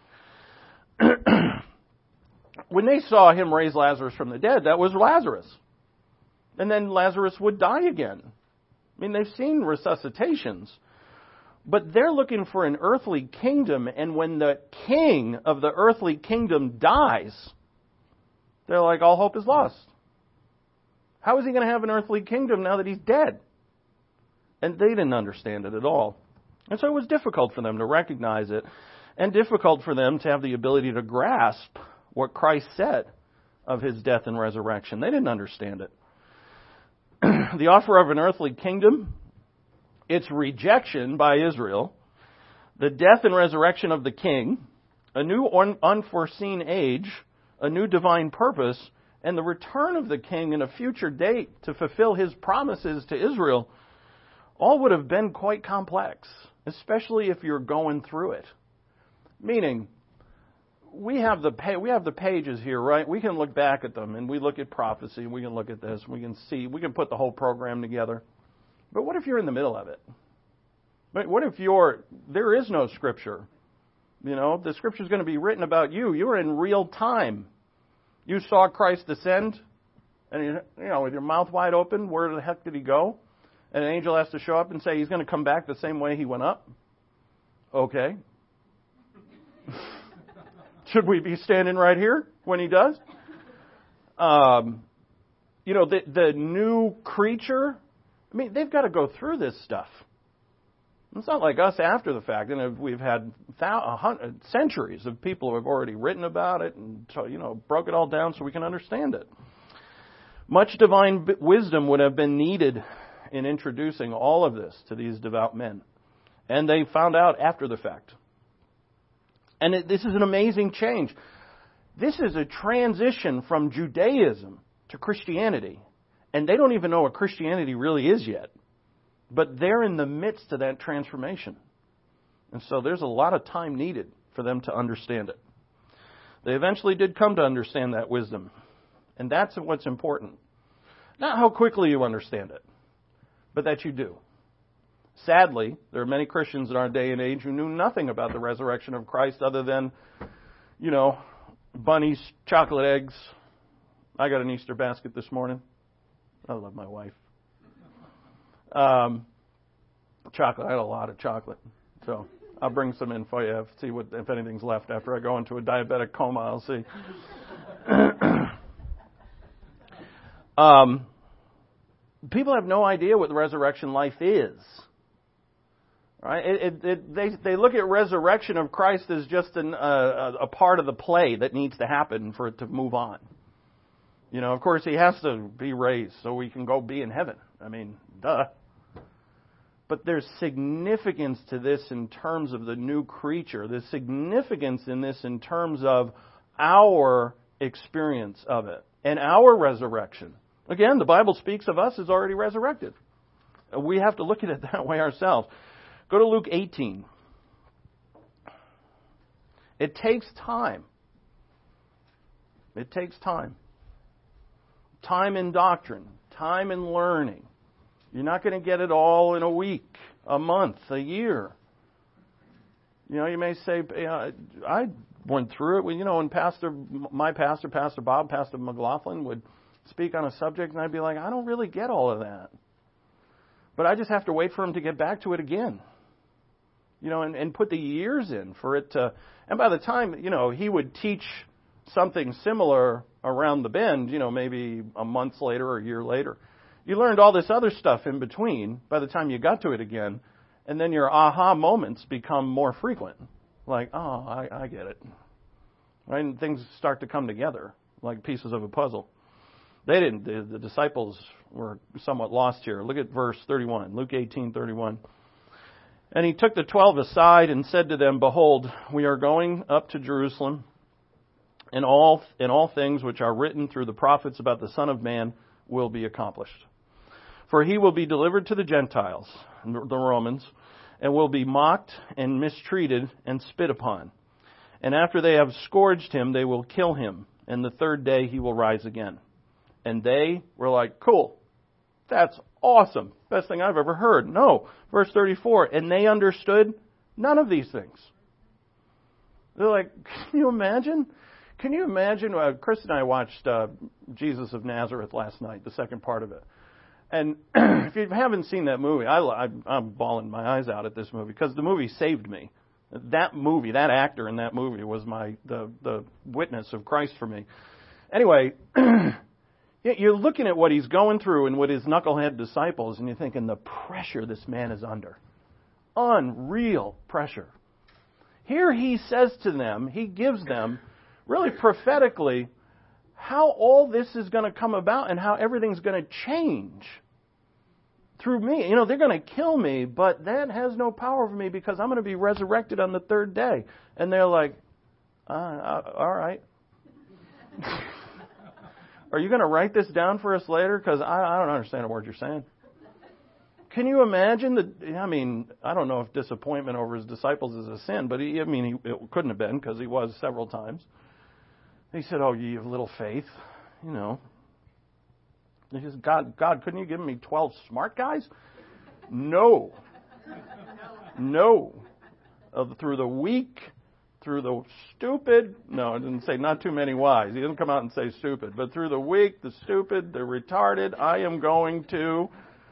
When they saw Him raise Lazarus from the dead, that was Lazarus. And then Lazarus would die again. They've seen resuscitations. But they're looking for an earthly kingdom, and when the king of the earthly kingdom dies, they're like, all hope is lost. How is He going to have an earthly kingdom now that He's dead? And they didn't understand it at all. And so it was difficult for them to recognize it, and difficult for them to have the ability to grasp what Christ said of His death and resurrection. They didn't understand it. The offer of an earthly kingdom, its rejection by Israel, the death and resurrection of the king, a new unforeseen age, a new divine purpose, and the return of the king in a future date to fulfill His promises to Israel, all would have been quite complex, especially if you're going through it. Meaning, we have the pages here, right? We can look back at them, and we look at prophecy, and we can look at this, we can put the whole program together. But what if you're in the middle of it? What if there is no Scripture? The Scripture is going to be written about you. You're in real time. You saw Christ descend, and with your mouth wide open, where the heck did he go? And an angel has to show up and say he's going to come back the same way he went up. Okay. Should we be standing right here when he does? The new creature, they've got to go through this stuff. It's not like us after the fact. And we've had centuries of people who have already written about it and broke it all down so we can understand it. Much divine wisdom would have been needed in introducing all of this to these devout men. And they found out after the fact. And this is an amazing change. This is a transition from Judaism to Christianity. And they don't even know what Christianity really is yet. But they're in the midst of that transformation. And so there's a lot of time needed for them to understand it. They eventually did come to understand that wisdom. And that's what's important. Not how quickly you understand it, but that you do. Sadly, there are many Christians in our day and age who knew nothing about the resurrection of Christ other than, bunnies, chocolate eggs. I got an Easter basket this morning. I love my wife. Chocolate. I had a lot of chocolate. So I'll bring some in for you. See if anything's left after I go into a diabetic coma. I'll see. People have no idea what the resurrection life is. Right? They look at resurrection of Christ as just a part of the play that needs to happen for it to move on. Of course, he has to be raised so we can go be in heaven. Duh. But there's significance to this in terms of the new creature. There's significance in this in terms of our experience of it and our resurrection. Again, the Bible speaks of us as already resurrected. We have to look at it that way ourselves. Go to Luke 18. It takes time. It takes time. Time in doctrine. Time in learning. You're not going to get it all in a week, a month, a year. You may say, I went through it. When my pastor, Pastor Bob, Pastor McLaughlin would speak on a subject, and I'd be like, I don't really get all of that. But I just have to wait for him to get back to it again. And put the years in for it to... And by the time, he would teach something similar around the bend, maybe a month later or a year later. You learned all this other stuff in between by the time you got to it again, and then your aha moments become more frequent. Like, I get it. Right? And things start to come together like pieces of a puzzle. They didn't. The disciples were somewhat lost here. Look at verse 31, Luke 18:31. And he took the 12 aside and said to them, Behold, we are going up to Jerusalem, and all things which are written through the prophets about the Son of Man will be accomplished. For he will be delivered to the Gentiles, the Romans, and will be mocked and mistreated and spit upon. And after they have scourged him, they will kill him, and the third day he will rise again. And they were like, cool, that's awesome, best thing I've ever heard. No, verse 34, and they understood none of these things. They're like, can you imagine? Chris and I watched Jesus of Nazareth last night, the second part of it. And if you haven't seen that movie, I'm bawling my eyes out at this movie because the movie saved me. That movie, that actor in that movie was the witness of Christ for me. Anyway, you're looking at what he's going through and what his knucklehead disciples, and you're thinking the pressure this man is under. Unreal pressure. Here he says to them, he gives them, really prophetically, how all this is going to come about and how everything's going to change through me. They're going to kill me, but that has no power over me because I'm going to be resurrected on the third day. And they're like, all right. Are you going to write this down for us later? Because I don't understand a word you're saying. Can you imagine I don't know if disappointment over his disciples is a sin, but it couldn't have been, because he was several times. He said, "Oh, ye of little faith," He says, God, couldn't you give me 12 smart guys? No. Through the weak, through the stupid. No, it didn't say not too many wise. He didn't come out and say stupid. But through the weak, the stupid, the retarded, I am going to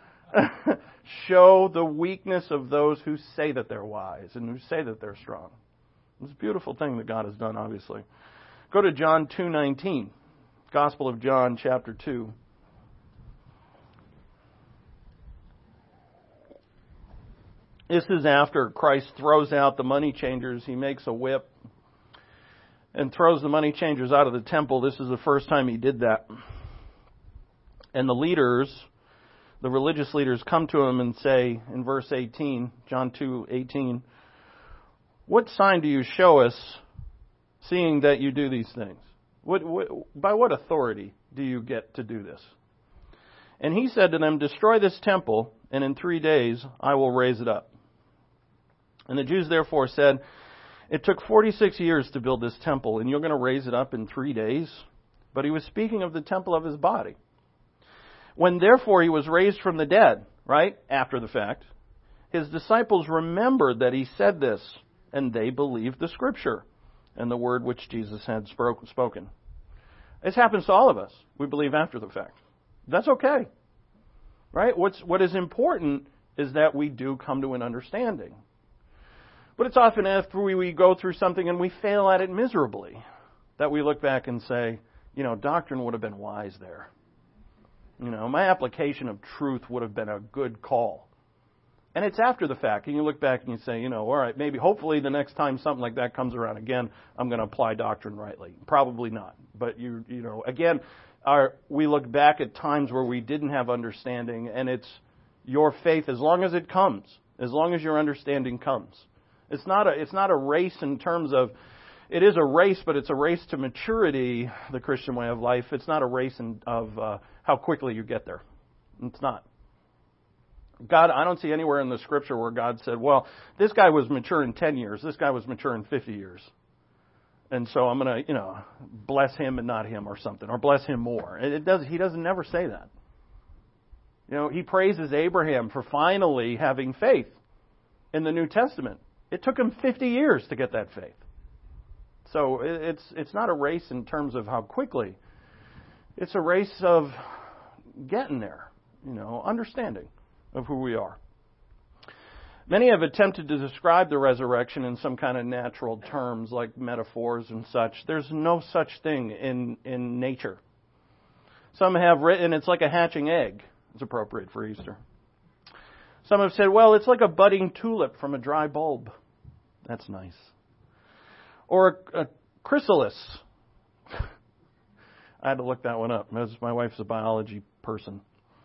show the weakness of those who say that they're wise and who say that they're strong. It's a beautiful thing that God has done, obviously. Go to John 2:19. Gospel of John, chapter 2. This is after Christ throws out the money changers. He makes a whip and throws the money changers out of the temple. This is the first time he did that. And the religious leaders come to him and say, in verse 18, John 2:18, "What sign do you show us, seeing that you do these things? By what authority do you get to do this?" And he said to them, "Destroy this temple, and in 3 days I will raise it up." And the Jews therefore said, "It took 46 years to build this temple, and you're going to raise it up in 3 days?" But he was speaking of the temple of his body. When therefore he was raised from the dead, right, after the fact, his disciples remembered that he said this, and they believed the Scripture and the word which Jesus had spoken. This happens to all of us. We believe after the fact. That's okay. Right? What is important is that we do come to an understanding. But it's often after we go through something and we fail at it miserably that we look back and say, doctrine would have been wise there. My application of truth would have been a good call. And it's after the fact. And you look back and you say, all right, maybe hopefully the next time something like that comes around again, I'm going to apply doctrine rightly. Probably not. But, again, we look back at times where we didn't have understanding, and it's your faith as long as it comes, as long as your understanding comes. It's not a race in terms of, it is a race, but it's a race to maturity, the Christian way of life. It's not a race of how quickly you get there. It's not. God, I don't see anywhere in the Scripture where God said, well, this guy was mature in 10 years, this guy was mature in 50 years. And so I'm going to, bless him and not him or something, or bless him more. He doesn't never say that. He praises Abraham for finally having faith in the New Testament. It took him 50 years to get that faith. So it's not a race in terms of how quickly. It's a race of getting there, understanding of who we are. Many have attempted to describe the resurrection in some kind of natural terms like metaphors and such. There's no such thing in nature. Some have written it's like a hatching egg. It's appropriate for Easter. Some have said, well, it's like a budding tulip from a dry bulb. That's nice. Or a chrysalis. I had to look that one up. My wife's a biology person.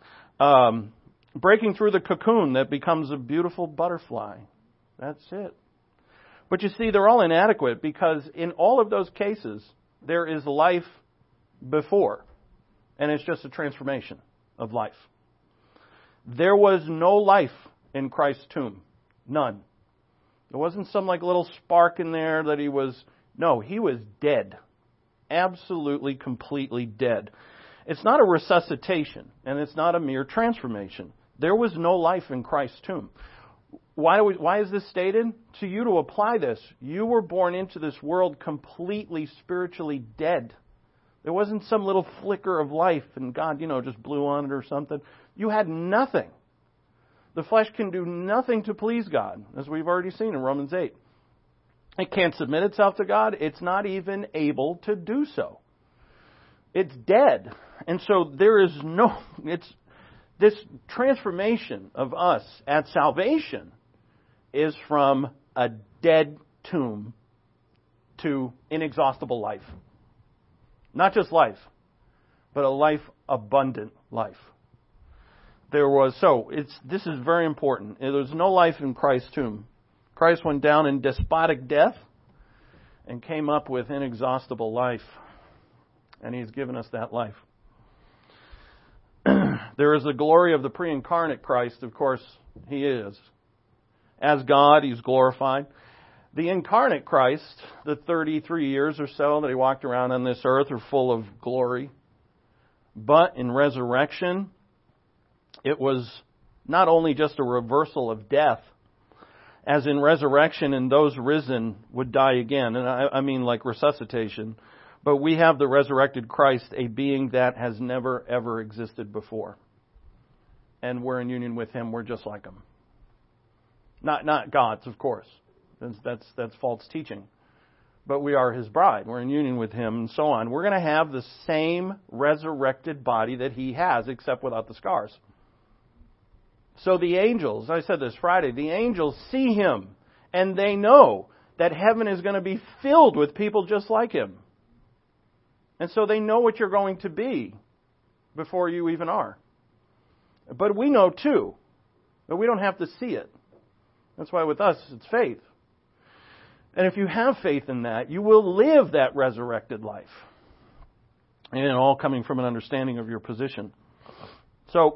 Breaking through the cocoon that becomes a beautiful butterfly. That's it. But you see, they're all inadequate because in all of those cases, there is life before. And it's just a transformation of life. There was no life in Christ's tomb. None. There wasn't some little spark in there that he was... No, he was dead. Absolutely, completely dead. It's not a resuscitation, and it's not a mere transformation. There was no life in Christ's tomb. Why is this stated? To you to apply this, you were born into this world completely spiritually dead. There wasn't some little flicker of life and God, just blew on it or something. You had nothing. The flesh can do nothing to please God, as we've already seen in Romans 8. It can't submit itself to God. It's not even able to do so. It's dead. And so there is this transformation of us at salvation is from a dead tomb to inexhaustible life. Not just life, but a life, abundant life. This is very important. There's no life in Christ's tomb. Christ went down in despotic death and came up with inexhaustible life. And He's given us that life. There is the glory of the pre-incarnate Christ. Of course, He is. As God, He's glorified. The incarnate Christ, the 33 years or so that He walked around on this earth, are full of glory. But in resurrection, it was not only just a reversal of death, as in resurrection and those risen would die again. And I mean like resuscitation. But we have the resurrected Christ, a being that has never, ever existed before. And we're in union with Him. We're just like Him. Not God's, of course. That's false teaching. But we are His bride. We're in union with Him and so on. We're going to have the same resurrected body that He has, except without the scars. So the angels, I said this Friday, the angels see Him, and they know that heaven is going to be filled with people just like Him. And so they know what you're going to be before you even are. But we know too, but we don't have to see it. That's why with us it's faith. And if you have faith in that, you will live that resurrected life. And all coming from an understanding of your position. So,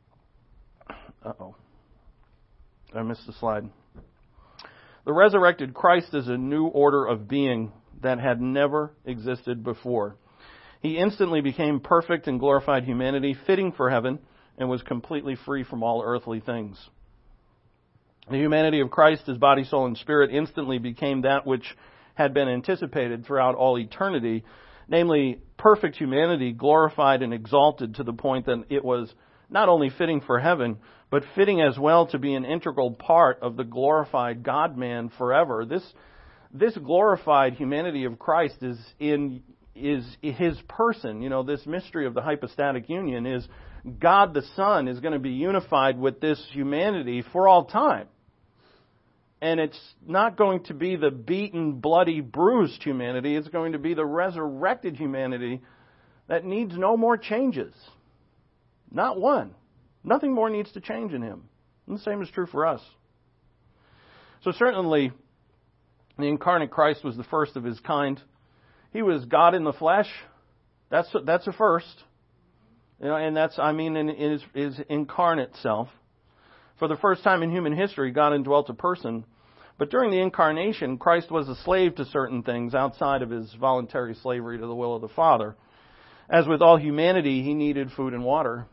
I missed the slide. The resurrected Christ is a new order of being that had never existed before. He instantly became perfect and glorified humanity, fitting for heaven, and was completely free from all earthly things. The humanity of Christ, His body, soul, and spirit, instantly became that which had been anticipated throughout all eternity, namely perfect humanity glorified and exalted to the point that it was not only fitting for heaven, but fitting as well to be an integral part of the glorified God-man forever. This glorified humanity of Christ is His person. You know, this mystery of the hypostatic union is God the Son is going to be unified with this humanity for all time. And it's not going to be the beaten, bloody, bruised humanity. It's going to be the resurrected humanity that needs no more changes. Not one. Nothing more needs to change in Him. And the same is true for us. So certainly, the incarnate Christ was the first of His kind. He was God in the flesh. That's a first. You know, and that's, in His incarnate self. For the first time in human history, God indwelt a person. But during the incarnation, Christ was a slave to certain things outside of His voluntary slavery to the will of the Father. As with all humanity, He needed food and water.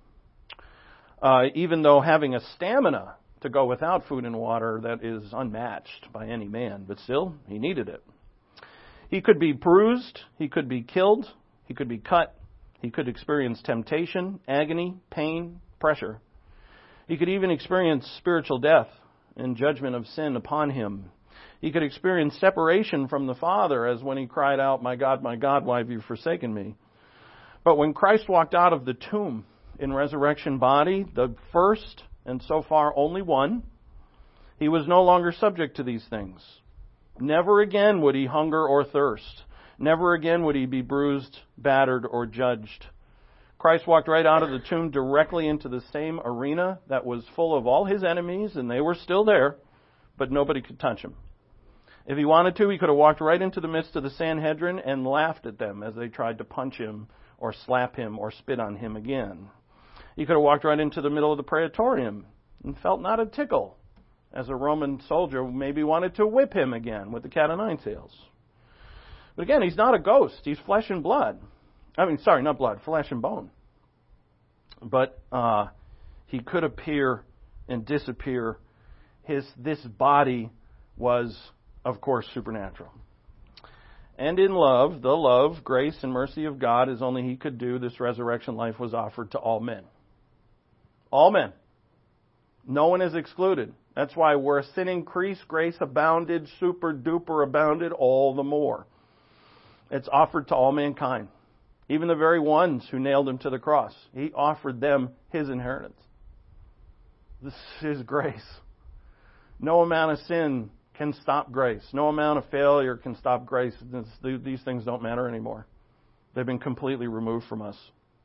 Even though having a stamina to go without food and water that is unmatched by any man, but still, He needed it. He could be bruised, He could be killed, He could be cut, He could experience temptation, agony, pain, pressure. He could even experience spiritual death and judgment of sin upon Him. He could experience separation from the Father, as when He cried out, my God, why have you forsaken me?" But when Christ walked out of the tomb in resurrection body, the first and so far only one, He was no longer subject to these things. Never again would He hunger or thirst. Never again would He be bruised, battered, or judged. Christ walked right out of the tomb directly into the same arena that was full of all His enemies, and they were still there, but nobody could touch Him. If He wanted to, He could have walked right into the midst of the Sanhedrin and laughed at them as they tried to punch Him or slap Him or spit on Him again. He could have walked right into the middle of the Praetorium and felt not a tickle as a Roman soldier maybe wanted to whip Him again with the cat o' nine tails. But again, He's not a ghost. He's flesh and blood. Not blood, flesh and bone. But He could appear and disappear. This body was, of course, supernatural. And in love, the love, grace, and mercy of God, as only He could do, this resurrection life was offered to all men. All men. No one is excluded. That's why where sin increased, grace abounded, super duper abounded, all the more. It's offered to all mankind. Even the very ones who nailed Him to the cross. He offered them His inheritance. This is grace. No amount of sin can stop grace. No amount of failure can stop grace. These things don't matter anymore. They've been completely removed from us.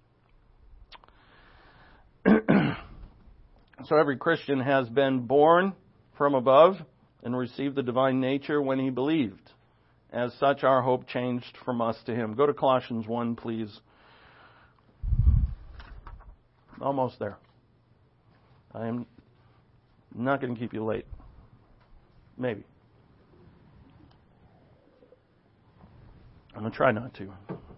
So every Christian has been born from above and received the divine nature when he believed. As such, our hope changed from us to Him. Go to Colossians 1, please. Almost there. I am not going to keep you late. Maybe. I'm going to try not to.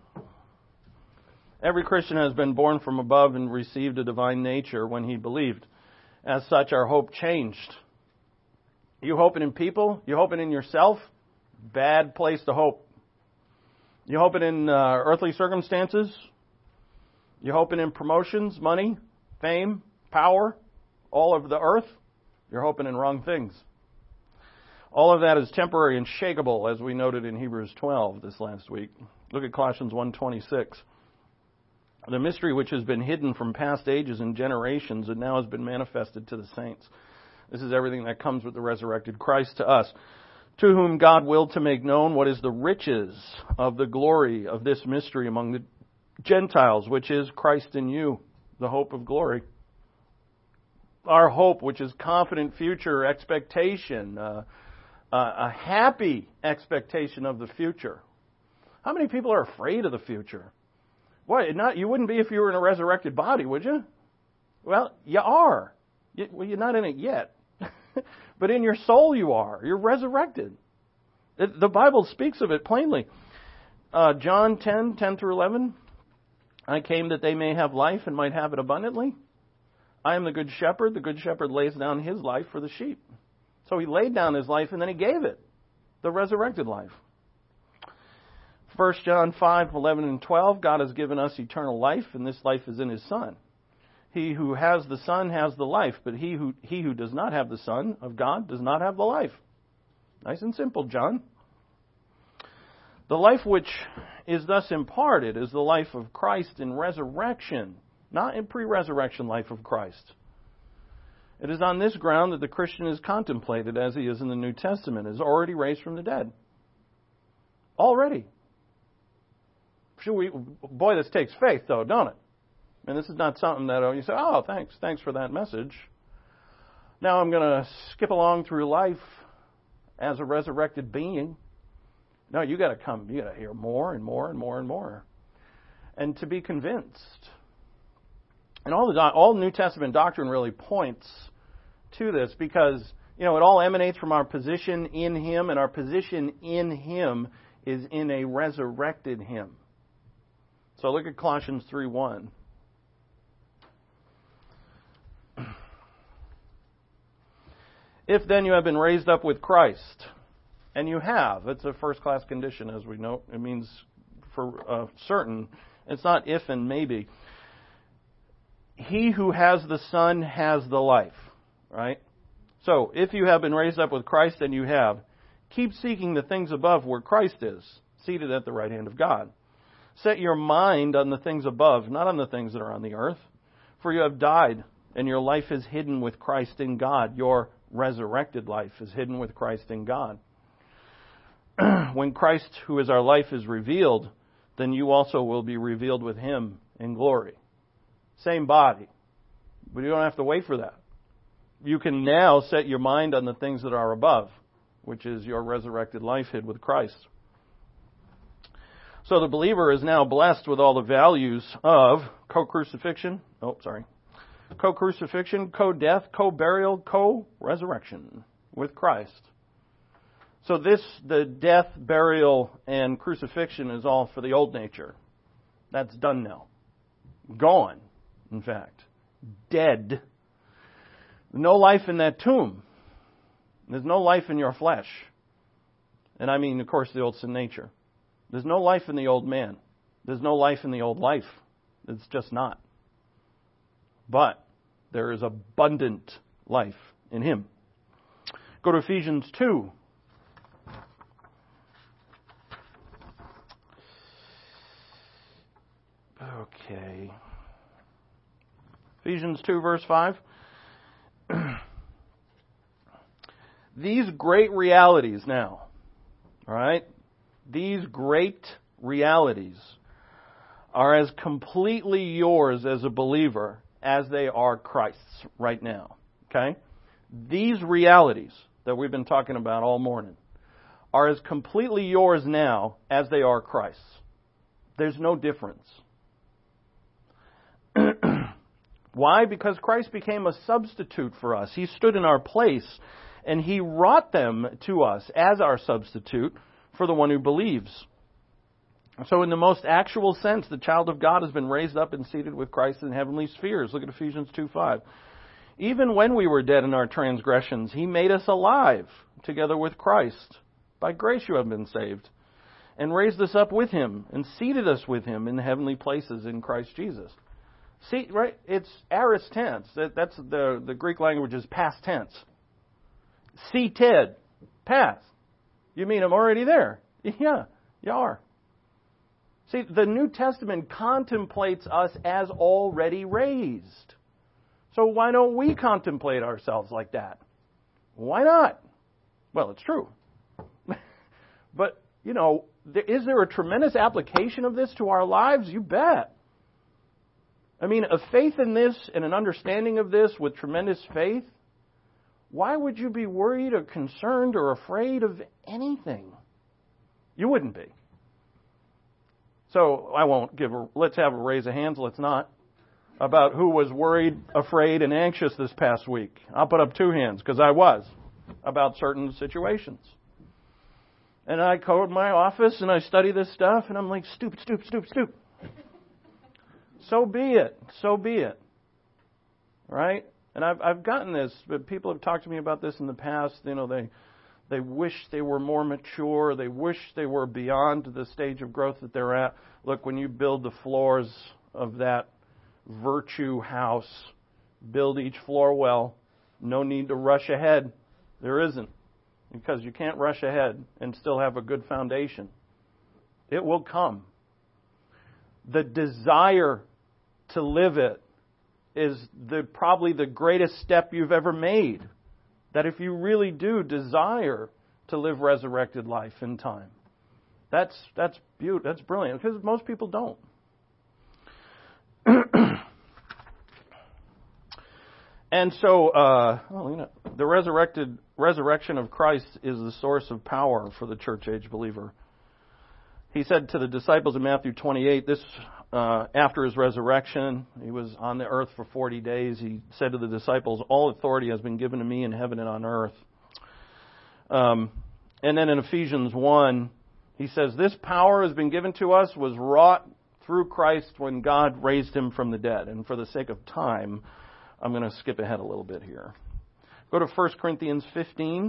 Every Christian has been born from above and received a divine nature when he believed. As such, our hope changed. You hoping in people? You hoping in yourself? Bad place to hope. You hoping in earthly circumstances? You hoping in promotions, money, fame, power, all over the earth? You're hoping in wrong things. All of that is temporary and shakeable, as we noted in Hebrews 12 this last week. Look at Colossians 1:26. The mystery which has been hidden from past ages and generations and now has been manifested to the saints. This is everything that comes with the resurrected Christ to us, to whom God willed to make known what is the riches of the glory of this mystery among the Gentiles, which is Christ in you, the hope of glory. Our hope, which is confident future expectation, a happy expectation of the future. How many people are afraid of the future? Why? You wouldn't be if you were in a resurrected body, would you? Well, you are. You're not in it yet. But in your soul you are. You're resurrected. The Bible speaks of it plainly. John 10 through 11. I came that they may have life and might have it abundantly. I am the good shepherd. The good shepherd lays down his life for the sheep. So he laid down his life and then he gave it. The resurrected life. 1 John 5:11 and 12, God has given us eternal life, and this life is in His Son. He who has the Son has the life, but he who does not have the Son of God does not have the life. Nice and simple, John. The life which is thus imparted is the life of Christ in resurrection, not in pre-resurrection life of Christ. It is on this ground that the Christian is contemplated as he is in the New Testament, is already raised from the dead. Already. Boy, this takes faith, though, don't it? And this is not something that you say, oh, thanks for that message. Now I'm going to skip along through life as a resurrected being. No, you got to hear more and more and more and more. And to be convinced. And all New Testament doctrine really points to this because, it all emanates from our position in Him, and our position in Him is in a resurrected Him. So look at Colossians 3:1. If then you have been raised up with Christ, and you have, it's a first-class condition, as we know. It means for certain. It's not if and maybe. He who has the Son has the life, right? So, if you have been raised up with Christ, and you have, keep seeking the things above where Christ is, seated at the right hand of God. Set your mind on the things above, not on the things that are on the earth. For you have died, and your life is hidden with Christ in God. Your resurrected life is hidden with Christ in God. When Christ, who is our life, is revealed, then you also will be revealed with Him in glory. Same body. But you don't have to wait for that. You can now set your mind on the things that are above, which is your resurrected life hid with Christ. So the believer is now blessed with all the values of co-crucifixion, co-death, co-burial, co-resurrection with Christ. So the death, burial, and crucifixion is all for the old nature. That's done now. Gone, in fact. Dead. No life in that tomb. There's no life in your flesh. And I mean, of course, the old sin nature. There's no life in the old man. There's no life in the old life. It's just not. But there is abundant life in Him. Go to Ephesians 2. Okay. Ephesians 2, verse 5. These great realities now, all right? These great realities are as completely yours as a believer as they are Christ's right now. Okay? These realities that we've been talking about all morning are as completely yours now as they are Christ's. There's no difference. Why? Because Christ became a substitute for us. He stood in our place, and He wrought them to us as our substitute for the one who believes. So in the most actual sense, the child of God has been raised up and seated with Christ in heavenly spheres. Look at Ephesians 2:5. Even when we were dead in our transgressions, He made us alive together with Christ. By grace you have been saved, and raised us up with Him, and seated us with Him in the heavenly places in Christ Jesus. See, right? It's aorist tense. That's the Greek language is past tense. Seated, past. You mean I'm already there? Yeah, you are. See, the New Testament contemplates us as already raised. So why don't we contemplate ourselves like that? Why not? Well, it's true. But, is there a tremendous application of this to our lives? You bet. I mean, a faith in this and an understanding of this with tremendous faith, why would you be worried or concerned or afraid of anything? You wouldn't be. So I won't let's have a raise of hands, let's not, about who was worried, afraid, and anxious this past week. I'll put up 2 hands, because I was, about certain situations. And I go to my office and I study this stuff, and I'm like, stupid. So be it. Right? And I've gotten this, but people have talked to me about this in the past. They wish they were more mature. They wish they were beyond the stage of growth that they're at. Look, when you build the floors of that virtue house, build each floor well. No need to rush ahead. There isn't. Because you can't rush ahead and still have a good foundation. It will come. The desire to live it is probably the greatest step you've ever made. That if you really do desire to live resurrected life in time, that's brilliant, because most people don't. And so, the resurrection of Christ is the source of power for the church age believer. He said to the disciples in Matthew 28, this after His resurrection, He was on the earth for 40 days. He said to the disciples, all authority has been given to me in heaven and on earth. And then in Ephesians 1, he says, this power has been given to us, was wrought through Christ when God raised Him from the dead. And for the sake of time, I'm going to skip ahead a little bit here. Go to 1 Corinthians 15.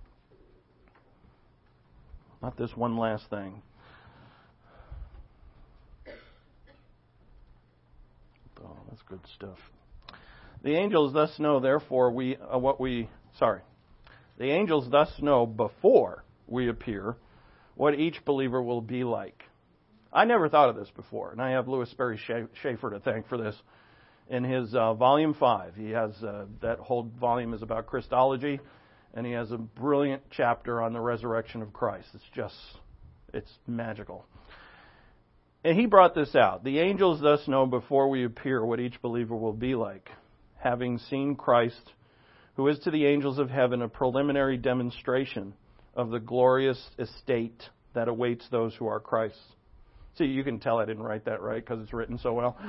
Not this one last thing. Oh, that's good stuff. The angels thus know, therefore, the angels thus know before we appear what each believer will be like. I never thought of this before, and I have Louis Sperry Schaefer to thank for this. In his volume 5, he has that whole volume is about Christology, and he has a brilliant chapter on the resurrection of Christ. It's magical. And he brought this out. The angels thus know before we appear what each believer will be like, having seen Christ, who is to the angels of heaven a preliminary demonstration of the glorious estate that awaits those who are Christ's. See, you can tell I didn't write that right because it's written so well.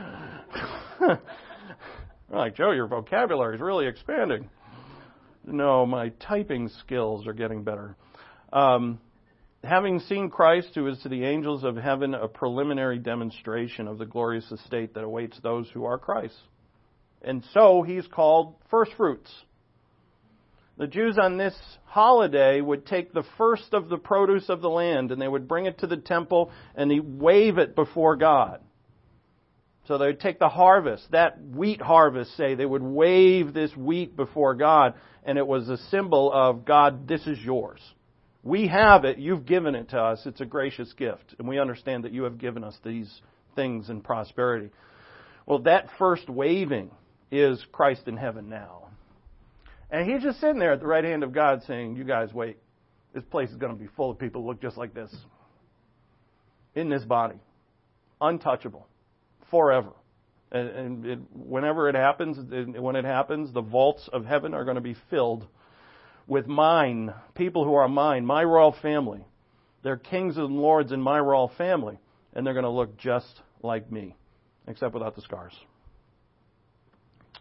Like, Joe, your vocabulary is really expanding. No, my typing skills are getting better. Having seen Christ, who is to the angels of heaven a preliminary demonstration of the glorious estate that awaits those who are Christ. And so He's called first fruits. The Jews on this holiday would take the first of the produce of the land and they would bring it to the temple and they wave it before God. So they would take the harvest, that wheat harvest, say, they would wave this wheat before God, and it was a symbol of, God, this is yours. We have it, you've given it to us, it's a gracious gift, and we understand that you have given us these things in prosperity. Well, that first waving is Christ in heaven now. And He's just sitting there at the right hand of God saying, you guys wait, this place is going to be full of people who look just like this. In this body. Untouchable. Forever. And whenever it happens, when it happens, the vaults of heaven are going to be filled with mine, people who are mine, my royal family. They're kings and lords in my royal family, and they're going to look just like me, except without the scars.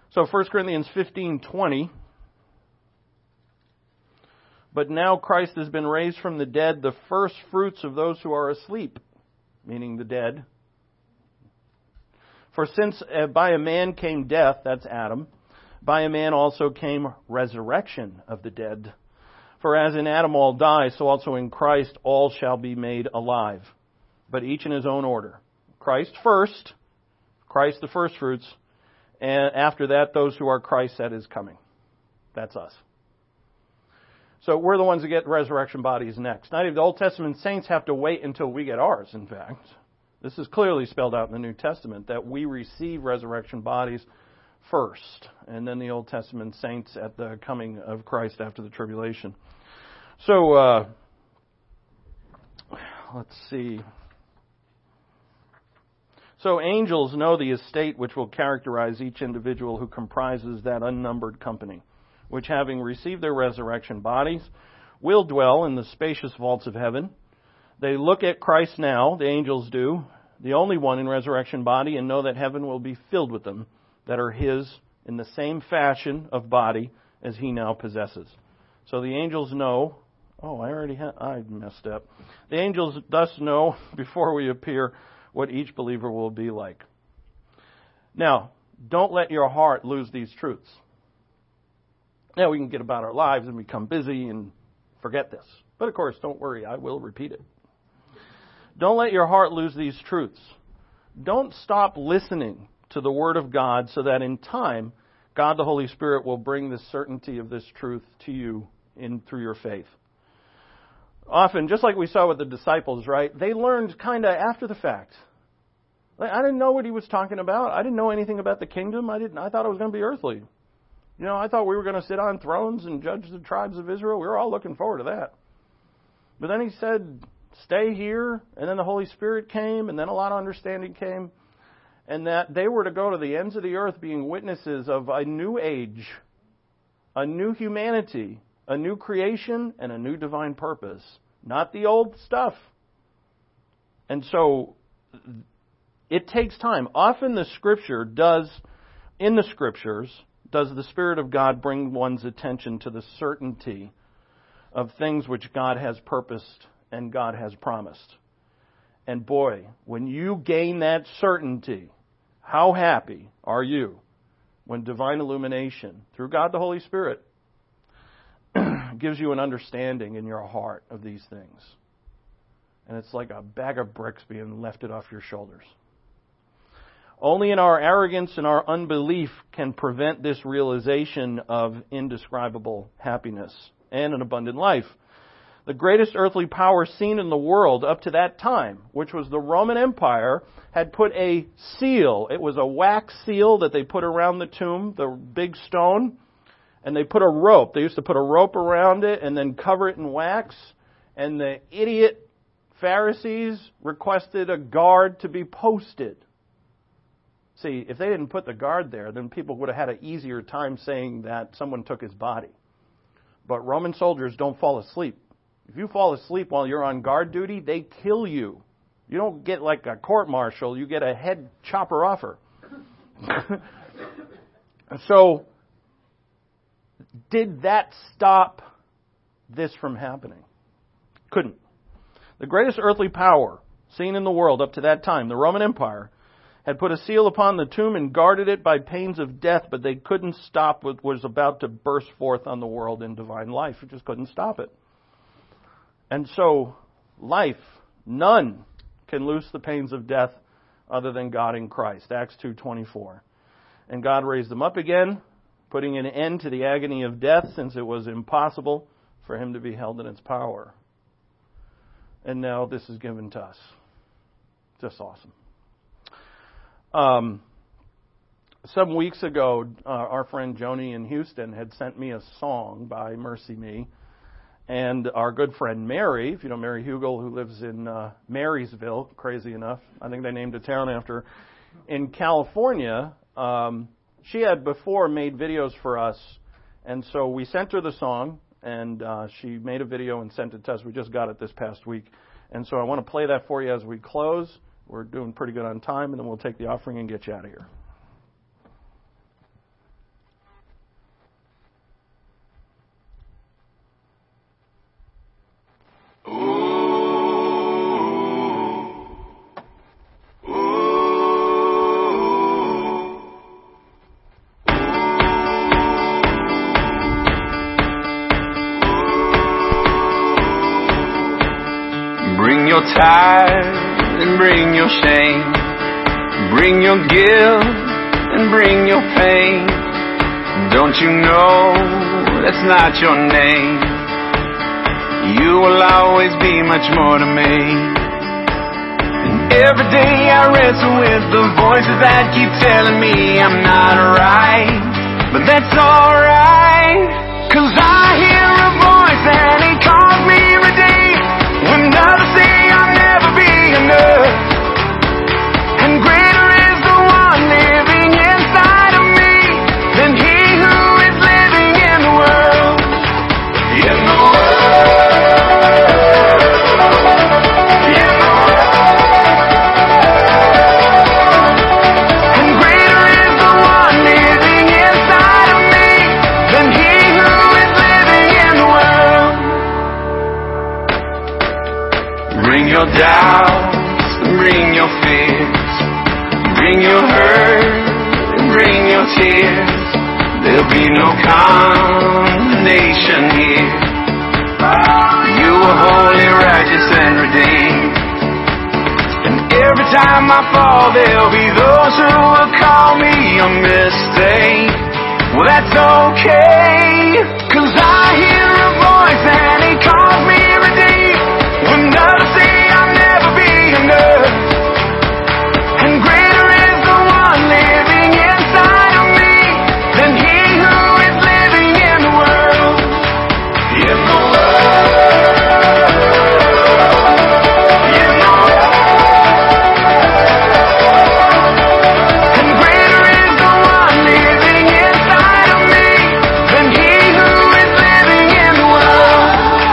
So 1 Corinthians 15:20. But now Christ has been raised from the dead, the first fruits of those who are asleep, meaning the dead. For since by a man came death, that's Adam, by a man also came resurrection of the dead. For as in Adam all die, so also in Christ all shall be made alive, but each in his own order. Christ first, Christ the first fruits, and after that those who are Christ at his coming. That's us. So we're the ones that get resurrection bodies next. Not even the Old Testament saints have to wait until we get ours, in fact. This is clearly spelled out in the New Testament, that we receive resurrection bodies first, and then the Old Testament saints at the coming of Christ after the tribulation. So, let's see. So angels know the estate which will characterize each individual who comprises that unnumbered company, which having received their resurrection bodies, will dwell in the spacious vaults of heaven. They look at Christ now, the angels do, the only one in resurrection body, and know that heaven will be filled with them that are his in the same fashion of body as he now possesses. So the angels know, I messed up. The angels thus know before we appear what each believer will be like. Now, don't let your heart lose these truths. Now we can get about our lives and become busy and forget this. But of course, don't worry, I will repeat it. Don't let your heart lose these truths. Don't stop listening to the Word of God so that in time, God the Holy Spirit will bring the certainty of this truth to you through your faith. Often, just like we saw with the disciples, right? They learned kind of after the fact. I didn't know what he was talking about. I didn't know anything about the kingdom. I thought it was going to be earthly. I thought we were going to sit on thrones and judge the tribes of Israel. We were all looking forward to that. But then he said, stay here. And then the Holy Spirit came. And then a lot of understanding came. And that they were to go to the ends of the earth being witnesses of a new age, a new humanity, a new creation, and a new divine purpose. Not the old stuff. And so it takes time. Often the Scripture in the Scriptures, does the Spirit of God bring one's attention to the certainty of things which God has purposed and God has promised. And boy, when you gain that certainty, how happy are you when divine illumination, through God the Holy Spirit, gives you an understanding in your heart of these things. And it's like a bag of bricks being lifted off your shoulders. Only in our arrogance and our unbelief can prevent this realization of indescribable happiness and an abundant life. The greatest earthly power seen in the world up to that time, which was the Roman Empire, had put a seal. It was a wax seal that they put around the tomb, the big stone, and they put a rope. They used to put a rope around it and then cover it in wax. And the idiot Pharisees requested a guard to be posted. See, if they didn't put the guard there, then people would have had an easier time saying that someone took his body. But Roman soldiers don't fall asleep. If you fall asleep while you're on guard duty, they kill you. You don't get like a court-martial, you get a head chopper offer. So, did that stop this from happening? Couldn't. The greatest earthly power seen in the world up to that time, the Roman Empire, had put a seal upon the tomb and guarded it by pains of death, but they couldn't stop what was about to burst forth on the world in divine life. It just couldn't stop it. And so, life, none can loose the pains of death other than God in Christ. Acts 2:24. And God raised them up again, putting an end to the agony of death, since it was impossible for him to be held in its power. And now this is given to us. Just awesome. Some weeks ago, our friend Joni in Houston had sent me a song by Mercy Me. And our good friend Mary, if you know Mary Hugel, who lives in Marysville, crazy enough, I think they named a town after her, in California, she had before made videos for us. And so we sent her the song, and she made a video and sent it to us. We just got it this past week. And so I want to play that for you as we close. We're doing pretty good on time, and then we'll take the offering and get you out of here. tired and bring your shame. Bring your guilt and bring your pain. Don't you know that's not your name? You will always be much more to me. And every day I wrestle with the voices that keep telling me I'm not right. But that's alright, 'cause I hear a voice and he calls me redeemed. When others say I'll never be enough, and greater is the one living inside of me than he who is living in the world. In the your doubts and bring your fears. Bring your hurt and bring your tears. There'll be no condemnation here. You are holy, righteous, and redeemed. And every time I fall, there'll be those who will call me a mistake. Well, that's okay, 'cause I hear a voice and he calls me redeemed. When others say I'll never be enough, and greater is the one living inside of me than he who is living in the world. In the world. In the world. And greater is the one living inside of me than he who is living in the world.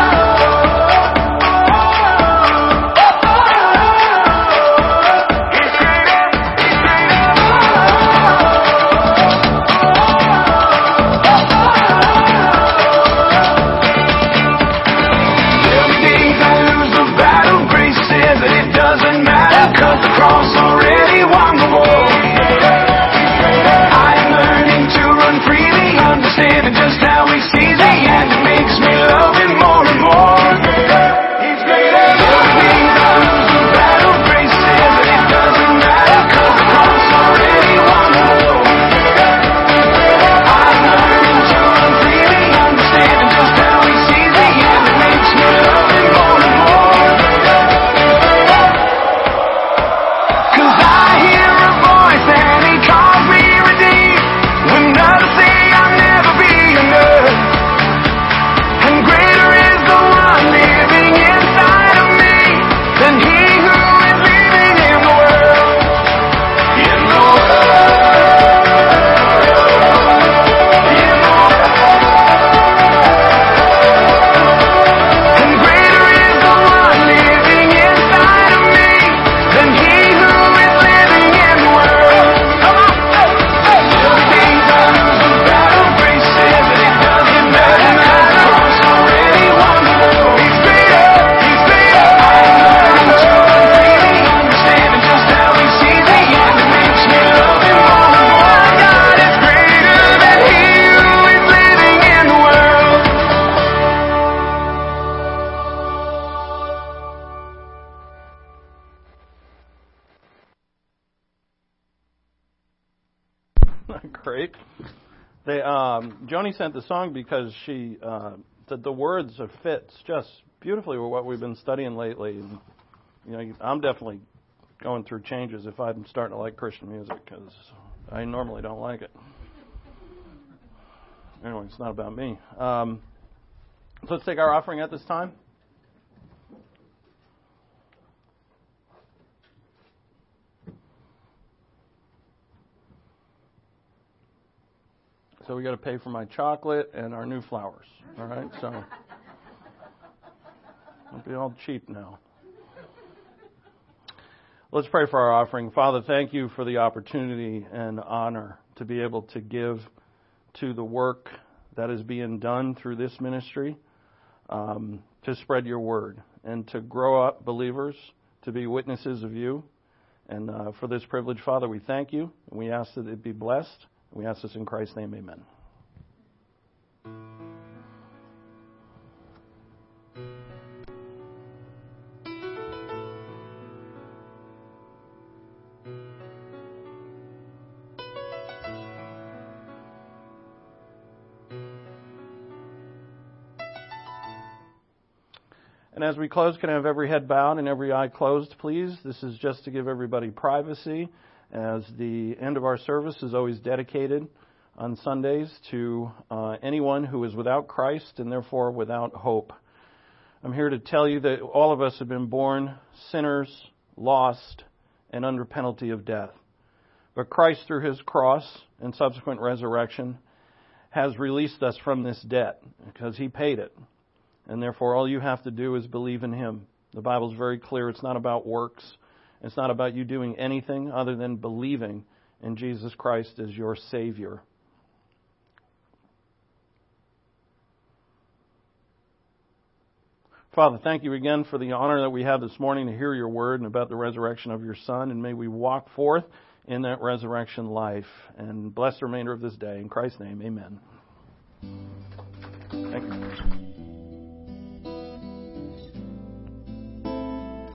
Great. Joni sent the song because she said the words of fits just beautifully with what we've been studying lately. And, you know, I'm definitely going through changes if I'm starting to like Christian music, because I normally don't like it. Anyway, it's not about me. So let's take our offering at this time. So we got to pay for my chocolate and our new flowers. All right, so don't be all cheap now. Let's pray for our offering. Father, thank you for the opportunity and honor to be able to give to the work that is being done through this ministry, to spread your word and to grow up believers, to be witnesses of you. And for this privilege, Father, we thank you, and we ask that it be blessed. We ask this in Christ's name, amen. And as we close, can I have every head bowed and every eye closed, please? This is just to give everybody privacy, as the end of our service is always dedicated on Sundays to anyone who is without Christ and therefore without hope. I'm here to tell you that all of us have been born sinners, lost, and under penalty of death. But Christ, through His cross and subsequent resurrection, has released us from this debt because He paid it. And therefore, all you have to do is believe in Him. The Bible's very clear. It's not about works. It's not about you doing anything other than believing in Jesus Christ as your Savior. Father, thank you again for the honor that we have this morning to hear your word and about the resurrection of your Son. And may we walk forth in that resurrection life. And bless the remainder of this day. In Christ's name, amen. Thank you.